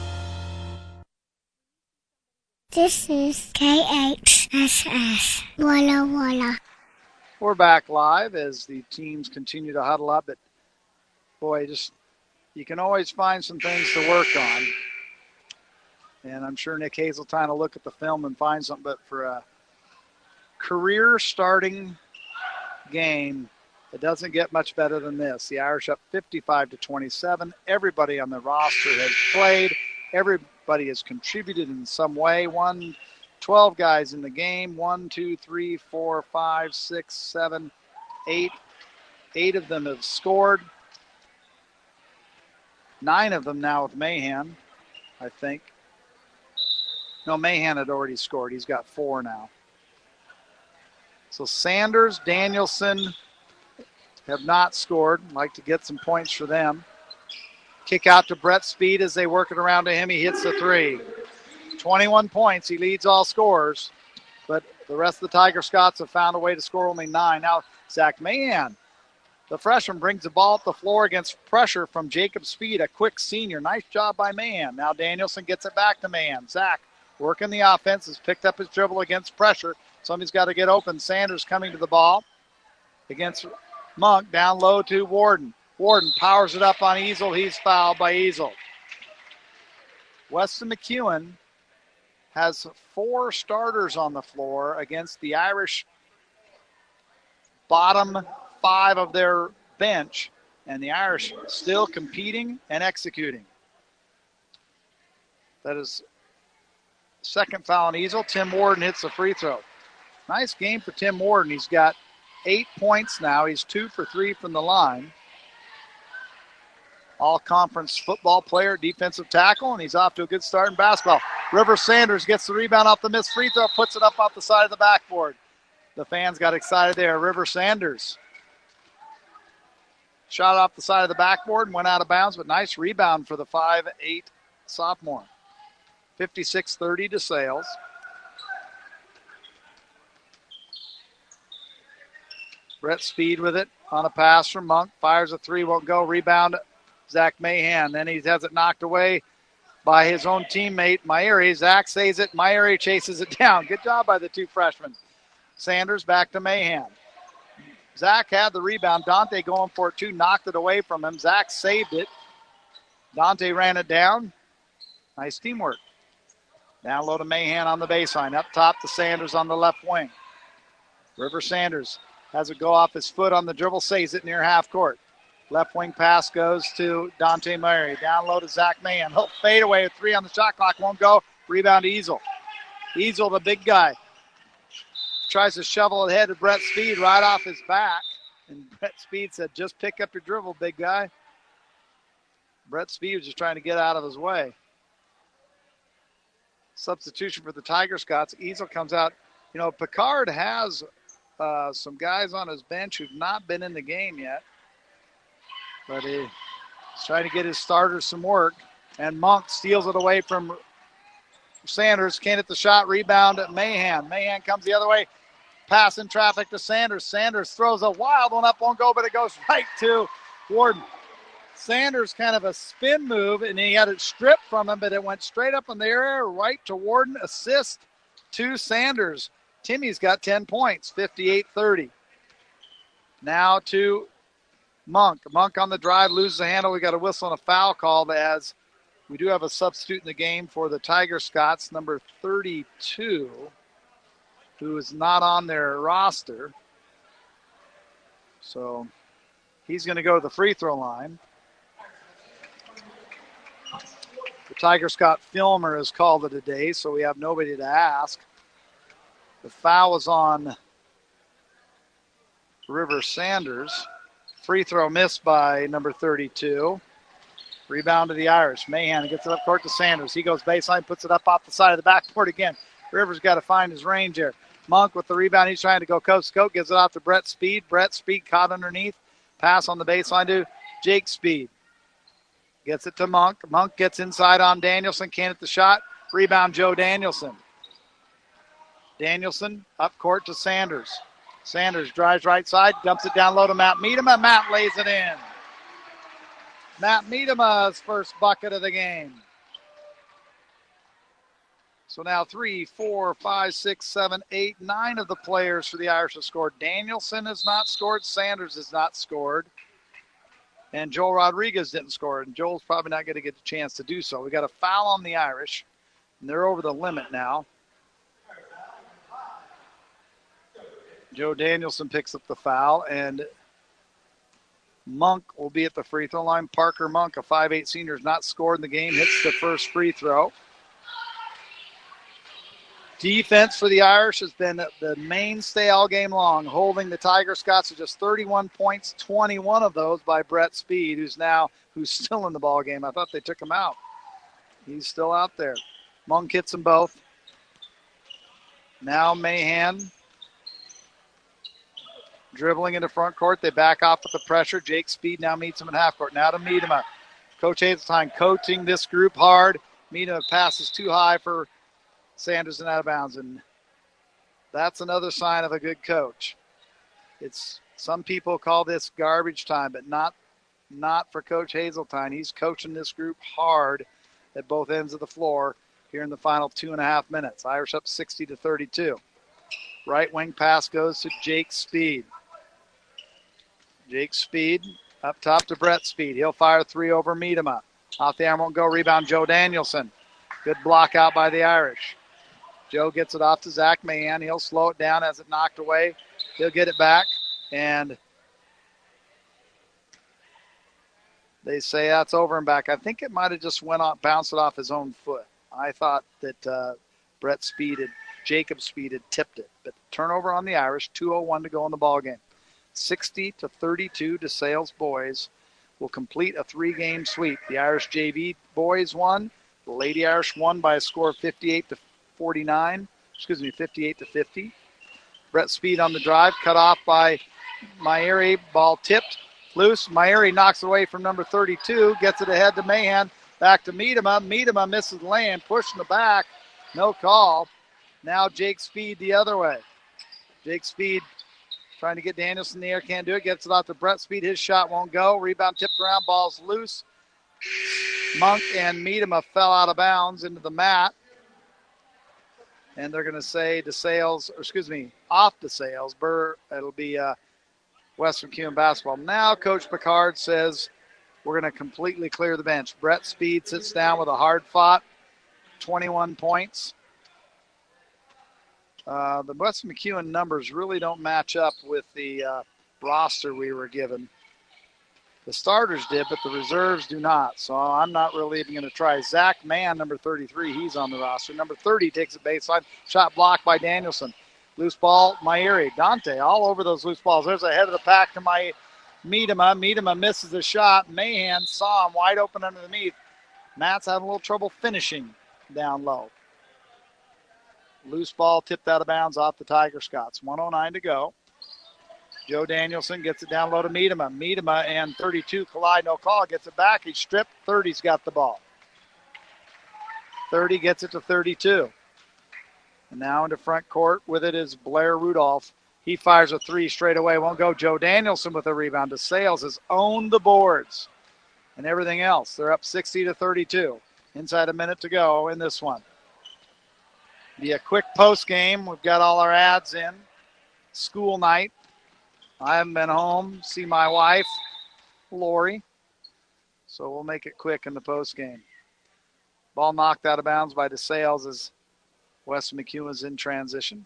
Speaker 8: This is K H S S Walla Walla.
Speaker 1: We're back live as the teams continue to huddle up. But boy, just you can always find some things to work on. And I'm sure Nick Hazeltine will look at the film and find something. But for a career starting game, it doesn't get much better than this. The Irish up fifty-five to twenty-seven. Everybody on the roster has played. Everybody has contributed in some way. One, twelve guys in the game. One, two, three, four, five, six, seven, eight. Eight of them have scored. Nine of them now with Mahan, I think. No, Mahan had already scored. He's got four now. So Sanders, Danielson have not scored. I'd like to get some points for them. Kick out to Brett Speed as they work it around to him. He hits the three. twenty-one points. He leads all scorers. But the rest of the Tiger Scots have found a way to score only nine. Now, Zach Mahan, the freshman, brings the ball up the floor against pressure from Jacob Speed, a quick senior. Nice job by Mahan. Now Danielson gets it back to Mahan. Zach working the offense, has picked up his dribble against pressure. Somebody's got to get open. Sanders coming to the ball against Monk. Down low to Warden. Warden powers it up on Easel. He's fouled by Easel. Weston McEwen has four starters on the floor against the Irish bottom five of their bench, and the Irish still competing and executing. That is second foul on Easel. Tim Warden hits the free throw. Nice game for Tim Warden. He's got eight points now. He's two for three from the line. All-conference football player, defensive tackle, and he's off to a good start in basketball. River Sanders gets the rebound off the missed free throw, puts it up off the side of the backboard. The fans got excited there. River Sanders Shot off the side of the backboard and went out of bounds, but nice rebound for the five eight sophomore. fifty-six thirty to Sales. Brett Speed with it on a pass from Monk. Fires a three, won't go. Rebound, Zach Mahan. Then he has it knocked away by his own teammate, Myeri. Zach saves it. Myeri chases it down. Good job by the two freshmen. Sanders back to Mahan. Zach had the rebound. Dante going for it too. Knocked it away from him. Zach saved it. Dante ran it down. Nice teamwork. Down low to Mahan on the baseline. Up top to Sanders on the left wing. River Sanders has it go off his foot on the dribble. Saves it near half court. Left wing pass goes to Dante Myeri. Down low to Zach Mahan. He'll fade away. Three on the shot clock. Won't go. Rebound to Easel. Easel, the big guy, tries to shovel it ahead to Brett Speed right off his back. And Brett Speed said, just pick up your dribble, big guy. Brett Speed was just trying to get out of his way. Substitution for the Tiger Scots. Easel comes out. You know, Picard has uh, some guys on his bench who've not been in the game yet. But he's trying to get his starters some work. And Monk steals it away from Sanders. Can't hit the shot. Rebound at Mahan. Mahan comes the other way. Pass in traffic to Sanders. Sanders throws a wild one up. Won't go, but it goes right to Warden. Sanders kind of a spin move, and he had it stripped from him, but it went straight up in the air, right to Warden. Assist to Sanders. Timmy's got ten points, fifty-eight thirty. Now to Monk. Monk on the drive, loses the handle. We got a whistle and a foul call as we do have a substitute in the game for the Tiger Scots, number thirty-two, who is not on their roster. So he's going to go to the free throw line. The Tiger Scott filmer has called it a day, so we have nobody to ask. The foul is on River Sanders. Free throw missed by number thirty-two. Rebound to the Irish. Mahan gets it up court to Sanders. He goes baseline, puts it up off the side of the backboard again. Rivers got to find his range there. Monk with the rebound. He's trying to go coast to coast. Gives it off to Brett Speed. Brett Speed caught underneath. Pass on the baseline to Jake Speed. Gets it to Monk. Monk gets inside on Danielson. Can't hit the shot. Rebound Joe Danielson. Danielson up court to Sanders. Sanders drives right side. Dumps it down low to Matt Miedema. Matt lays it in. Matt Miedema's first bucket of the game. So now three, four, five, six, seven, eight, nine of the players for the Irish have scored. Danielson has not scored. Sanders has not scored. And Joel Rodriguez didn't score. And Joel's probably not going to get the chance to do so. We got a foul on the Irish. And they're over the limit now. Joe Danielson picks up the foul. And Monk will be at the free throw line. Parker Monk, a five eight senior, has not scored in the game. Hits the first free throw. Defense for the Irish has been the mainstay all game long, holding the Tiger Scots to just thirty-one points, twenty-one of those by Brett Speed, who's now who's still in the ball game. I thought they took him out. He's still out there. Monk hits them both. Now Mahan dribbling into front court. They back off with the pressure. Jake Speed now meets him in half court. Now to Miedema. Coach Hazeltine coaching this group hard. Miedema passes too high for Sanders and out of bounds, and that's another sign of a good coach. It's some people call this garbage time, but not not for Coach Hazeltine. He's coaching this group hard at both ends of the floor here in the final two and a half minutes. Irish up sixty to thirty-two. Right wing pass goes to Jake Speed. Jake Speed up top to Brett Speed. He'll fire three over Miedema. Off the arm, won't go. Rebound Joe Danielson. Good block out by the Irish. Joe gets it off to Zach Mahan. He'll slow it down as it knocked away. He'll get it back. And they say that's over and back. I think it might have just went off, bounced it off his own foot. I thought that uh, Brett Speed had, Jacob Speed had tipped it. But turnover on the Irish, two oh one to go in the ball game. sixty to thirty-two to Sales boys will complete a three-game sweep. The Irish J V boys won. The Lady Irish won by a score of fifty-eight to forty-nine. Excuse me, fifty-eight to fifty. Brett Speed on the drive, cut off by Myeri. Ball tipped. Loose. Myeri knocks away from number thirty-two. Gets it ahead to Mahan. Back to Miedema. Miedema misses the lane. Pushing the back. No call. Now Jake Speed the other way. Jake Speed trying to get Danielson in the air. Can't do it. Gets it off to Brett Speed. His shot won't go. Rebound tipped around. Ball's loose. Monk and Miedema fell out of bounds into the mat. And they're going to say DeSales, or excuse me, off DeSales. Burr, it'll be uh, West McEwen basketball. Now Coach Picard says we're going to completely clear the bench. Brett Speed sits down with a hard-fought twenty-one points. Uh, the West McEwen numbers really don't match up with the uh, roster we were given. The starters did, but the reserves do not. So I'm not really even going to try. Zach Mann, number thirty-three, he's on the roster. Number thirty takes it baseline. Shot blocked by Danielson. Loose ball, Myeri. Dante all over those loose balls. There's a head of the pack to my Miedema. Miedema misses the shot. Mahan saw him wide open underneath. Matt's having a little trouble finishing down low. Loose ball tipped out of bounds off the Tiger Scots. one oh nine to go. Joe Danielson gets it down low to Miedema. Miedema and thirty-two collide, no call. Gets it back. He's stripped. thirty's got the ball. thirty gets it to thirty-two. And now into front court with it is Blair Rudolph. He fires a three straight away. Won't go. Joe Danielson with a rebound. DeSales has owned the boards and everything else. They're up sixty to thirty-two. Inside a minute to go in this one. Be a quick post game. We've got all our ads in. School night. I haven't been home. See my wife, Lori. So we'll make it quick in the post game. Ball knocked out of bounds by DeSales as West McEwen's in transition.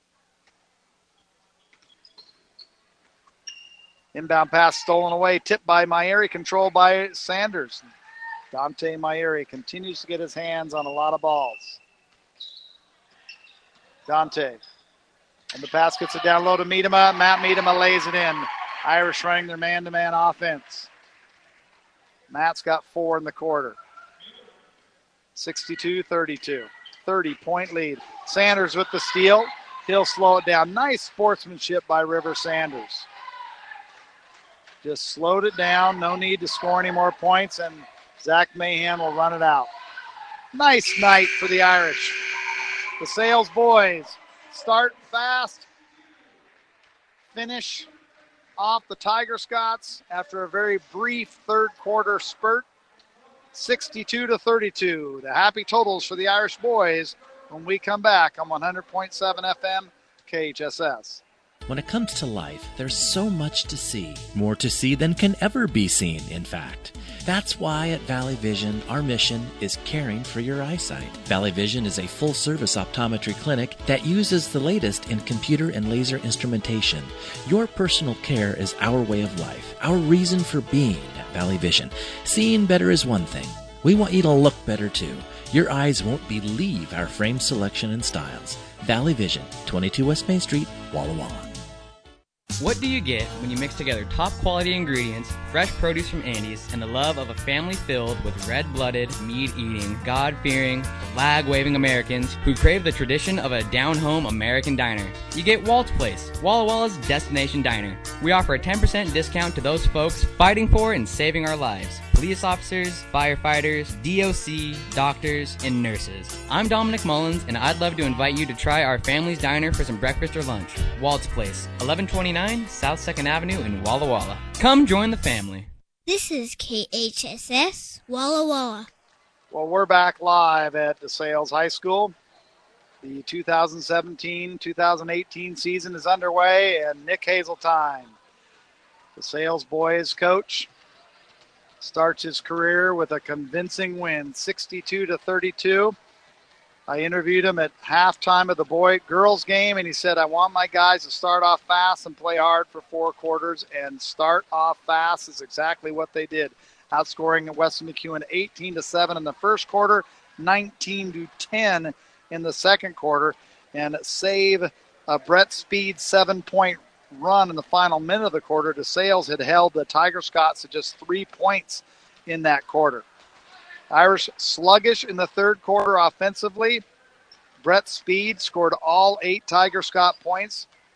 Speaker 1: Inbound pass stolen away. Tipped by Myeri. Controlled by Sanders. Dante Myeri continues to get his hands on a lot of balls. Dante. And the pass gets it down low to Miedema. Matt Miedema lays it in. Irish running their man-to-man offense. Matt's got four in the quarter. sixty-two thirty-two. thirty-point lead. Sanders with the steal. He'll slow it down. Nice sportsmanship by River Sanders. Just slowed it down. No need to score any more points, and Zach Mahan will run it out. Nice night for the Irish. The Sales boys start fast, finish off the Tiger Scots after a very brief third quarter spurt. sixty-two to thirty-two. The happy totals for the Irish boys when we come back on one hundred point seven F M K H S S.
Speaker 5: When it comes to life, there's so much to see. More to see than can ever be seen, in fact. That's why at Valley Vision, our mission is caring for your eyesight. Valley Vision is a full-service optometry clinic that uses the latest in computer and laser instrumentation. Your personal care is our way of life, our reason for being at Valley Vision. Seeing better is one thing. We want you to look better, too. Your eyes won't believe our frame selection and styles. Valley Vision, twenty-two West Main Street, Walla Walla.
Speaker 4: What do you get when you mix together top quality ingredients, fresh produce from Andy's, and the love of a family filled with red-blooded, meat-eating, God-fearing, flag-waving Americans who crave the tradition of a down-home American diner? You get Walt's Place, Walla Walla's destination diner. We offer a ten percent discount to those folks fighting for and saving our lives. Police officers, firefighters, D O C, doctors, and nurses. I'm Dominic Mullins, and I'd love to invite you to try our family's diner for some breakfast or lunch. Walt's Place, eleven twenty-nine South second Avenue in Walla Walla. Come join the family.
Speaker 14: This is K H S S Walla Walla.
Speaker 1: Well, we're back live at DeSales High School. The two thousand seventeen two thousand eighteen season is underway, and Nick Hazeltine, DeSales boys coach, starts his career with a convincing win, sixty-two to thirty-two. I interviewed him at halftime of the boy girls game, and he said, I want my guys to start off fast and play hard for four quarters, and start off fast is exactly what they did, outscoring Western McEwen eighteen to seven in the first quarter, nineteen to ten in the second quarter, and save a Brett Speed seven-point run in the final minute of the quarter. DeSales had held the Tiger Scots to just three points in that quarter. Irish sluggish in the third quarter offensively. Brett Speed scored all eight Tiger Scott points.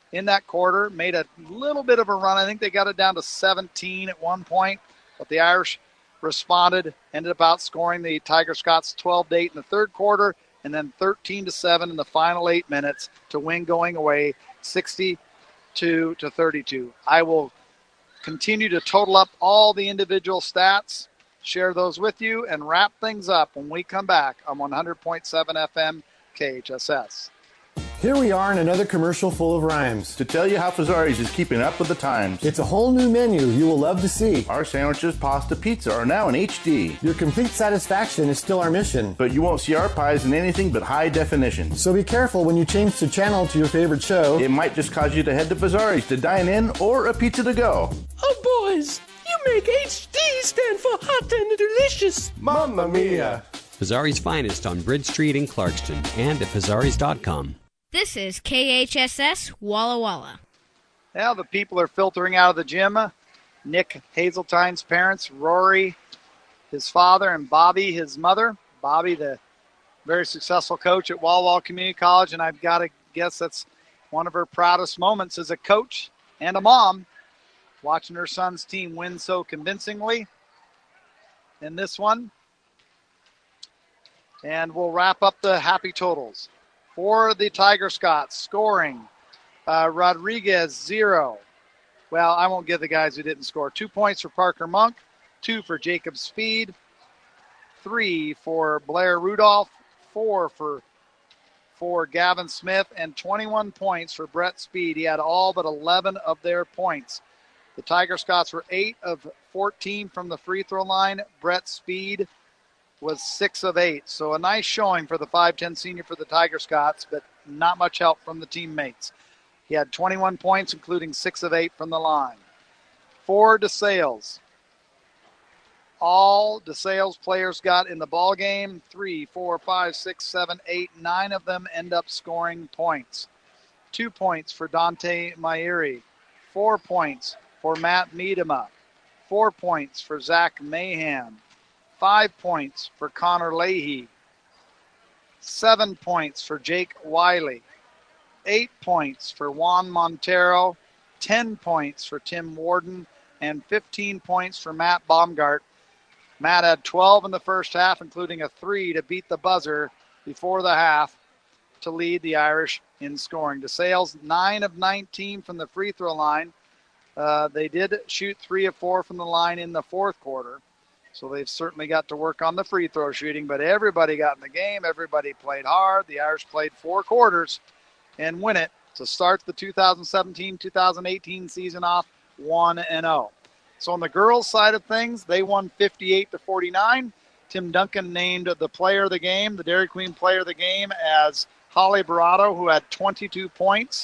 Speaker 1: in that quarter, made a little bit of a run. I think they got it down to seventeen at one point, but the Irish responded, ended up outscoring the Tiger Scots twelve to eight in the third quarter, and then thirteen to seven in the final eight minutes to win going away sixty-two to thirty-two. I will continue to total up all the individual stats, share those with you, and wrap things up when we come back on one hundred point seven F M K H S S.
Speaker 6: Here we are in another commercial full of rhymes.
Speaker 7: To tell you how Fazari's is keeping up with the times.
Speaker 6: It's a whole new menu you will love to see.
Speaker 7: Our sandwiches, pasta, pizza are now in H D.
Speaker 6: Your complete satisfaction is still our mission.
Speaker 7: But you won't see our pies in anything but high definition.
Speaker 6: So be careful when you change the channel to your favorite show.
Speaker 7: It might just cause you to head to Fazari's to dine in or a pizza to go.
Speaker 23: Oh, boys, you make H D stand for hot and delicious.
Speaker 6: Mamma mia.
Speaker 24: Fazari's Finest on Bridge Street in Clarkston and at Fazaris dot com.
Speaker 14: This is K H S S Walla Walla.
Speaker 1: Now the people are filtering out of the gym. Nick Hazeltine's parents, Rory, his father, and Bobby, his mother. Bobby, the very successful coach at Walla Walla Community College, and I've got to guess that's one of her proudest moments as a coach and a mom, watching her son's team win so convincingly in this one. And we'll wrap up the happy totals. For the Tiger Scots, scoring, uh, Rodriguez, zero. Well, I won't give the guys who didn't score. Two points for Parker Monk, two for Jacob Speed, three for Blair Rudolph, four for, for Gavin Smith, and twenty-one points for Brett Speed. He had all but eleven of their points. The Tiger Scots were eight of fourteen from the free throw line. Brett Speed was six of eight. So a nice showing for the five ten senior for the Tiger Scots, but not much help from the teammates. He had twenty-one points, including six of eight from the line. For DeSales. All DeSales players got in the ball game. Three, four, five, six, seven, eight, nine of them end up scoring points. Two points for Dante Mairi. Four points for Matt Miedema. Four points for Zach Mahan. Five points for Connor Leahy. Seven points for Jake Wiley. Eight points for Juan Montero. Ten points for Tim Warden. And fifteen points for Matt Baumgart. Matt had twelve in the first half, including a three to beat the buzzer before the half to lead the Irish in scoring. DeSales, nine of nineteen from the free throw line. Uh, they did shoot three of four from the line in the fourth quarter. So they've certainly got to work on the free throw shooting, but everybody got in the game. Everybody played hard. The Irish played four quarters and win it to start the two thousand seventeen two thousand eighteen season off one and oh. So on the girls' side of things, they won fifty-eight to forty-nine. Tim Duncan named the player of the game, the Dairy Queen player of the game, as Holly Barato, who had twenty-two points,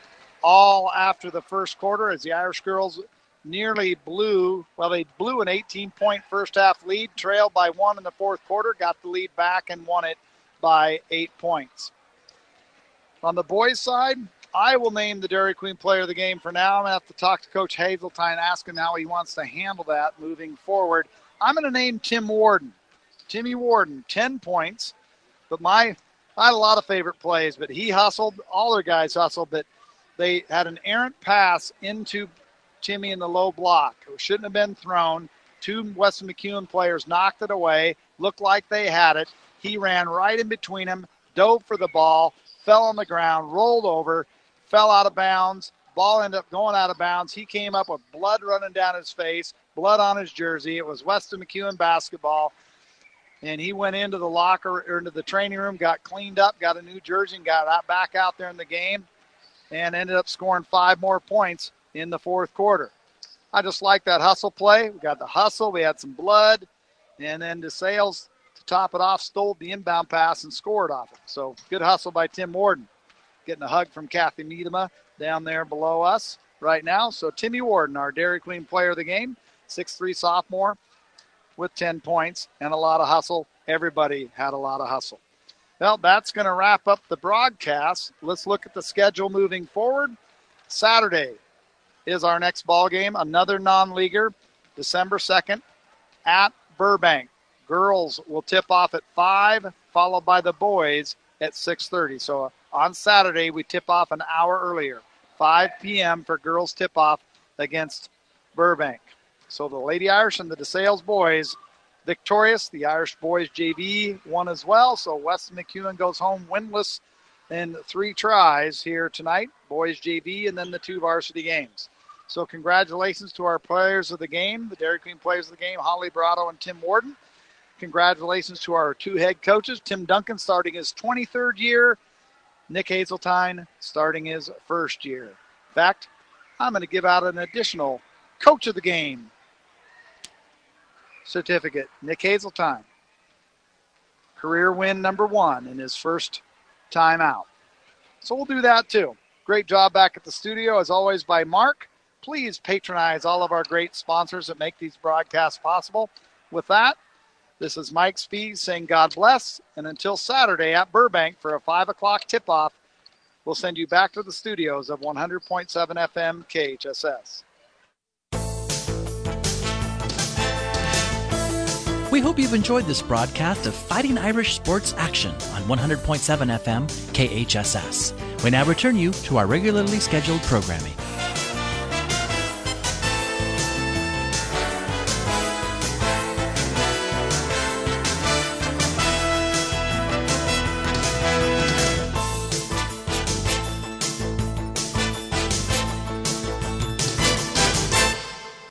Speaker 1: all after the first quarter as the Irish girls nearly blew, well, they blew an eighteen-point first-half lead, trailed by one in the fourth quarter, got the lead back and won it by eight points. On the boys' side, I will name the Dairy Queen player of the game for now. I'm going to have to talk to Coach Hazeltine, ask him how he wants to handle that moving forward. I'm going to name Tim Warden. Timmy Warden, ten points, but my, I had a lot of favorite plays, but he hustled, all their guys hustled, but they had an errant pass into Timmy in the low block. It shouldn't have been thrown. Two Weston McEwen players knocked it away, looked like they had it. He ran right in between them, dove for the ball, fell on the ground, rolled over, fell out of bounds. Ball ended up going out of bounds. He came up with blood running down his face, blood on his jersey. It was Weston McEwen basketball. And he went into the locker or into the training room, got cleaned up, got a new jersey, and got out, back out there in the game, and ended up scoring five more points in the fourth quarter. I just like that hustle play. We got the hustle. We had some blood. And then DeSales, to top it off, stole the inbound pass and scored off it. So good hustle by Tim Warden. Getting a hug from Kathy Miedema down there below us right now. So Timmy Warden, our Dairy Queen player of the game, six three sophomore with ten points and a lot of hustle. Everybody had a lot of hustle. Well, that's going to wrap up the broadcast. Let's look at the schedule moving forward. Saturday is our next ball game, another non-leaguer, December second at Burbank. Girls will tip off at five, followed by the boys at six thirty. So on Saturday, we tip off an hour earlier. five p.m. for girls tip-off against Burbank. So the Lady Irish and the DeSales boys victorious. The Irish boys J V won as well. So Weston McEwen goes home winless in three tries here tonight. Boys J V and then the two varsity games. So congratulations to our players of the game, the Dairy Queen players of the game, Holly Brado and Tim Warden. Congratulations to our two head coaches, Tim Duncan starting his twenty-third year, Nick Hazeltine starting his first year. In fact, I'm going to give out an additional coach of the game certificate. Nick Hazeltine, career win number one in his first time out. So we'll do that too. Great job back at the studio, as always, by Mark. Please patronize all of our great sponsors that make these broadcasts possible. With that, this is Mike Spees saying God bless, and until Saturday at Burbank for a five o'clock tip-off, we'll send you back to the studios of one hundred point seven F M K H S S.
Speaker 5: We hope you've enjoyed this broadcast of Fighting Irish Sports Action on one hundred point seven F M K H S S. We now return you to our regularly scheduled programming.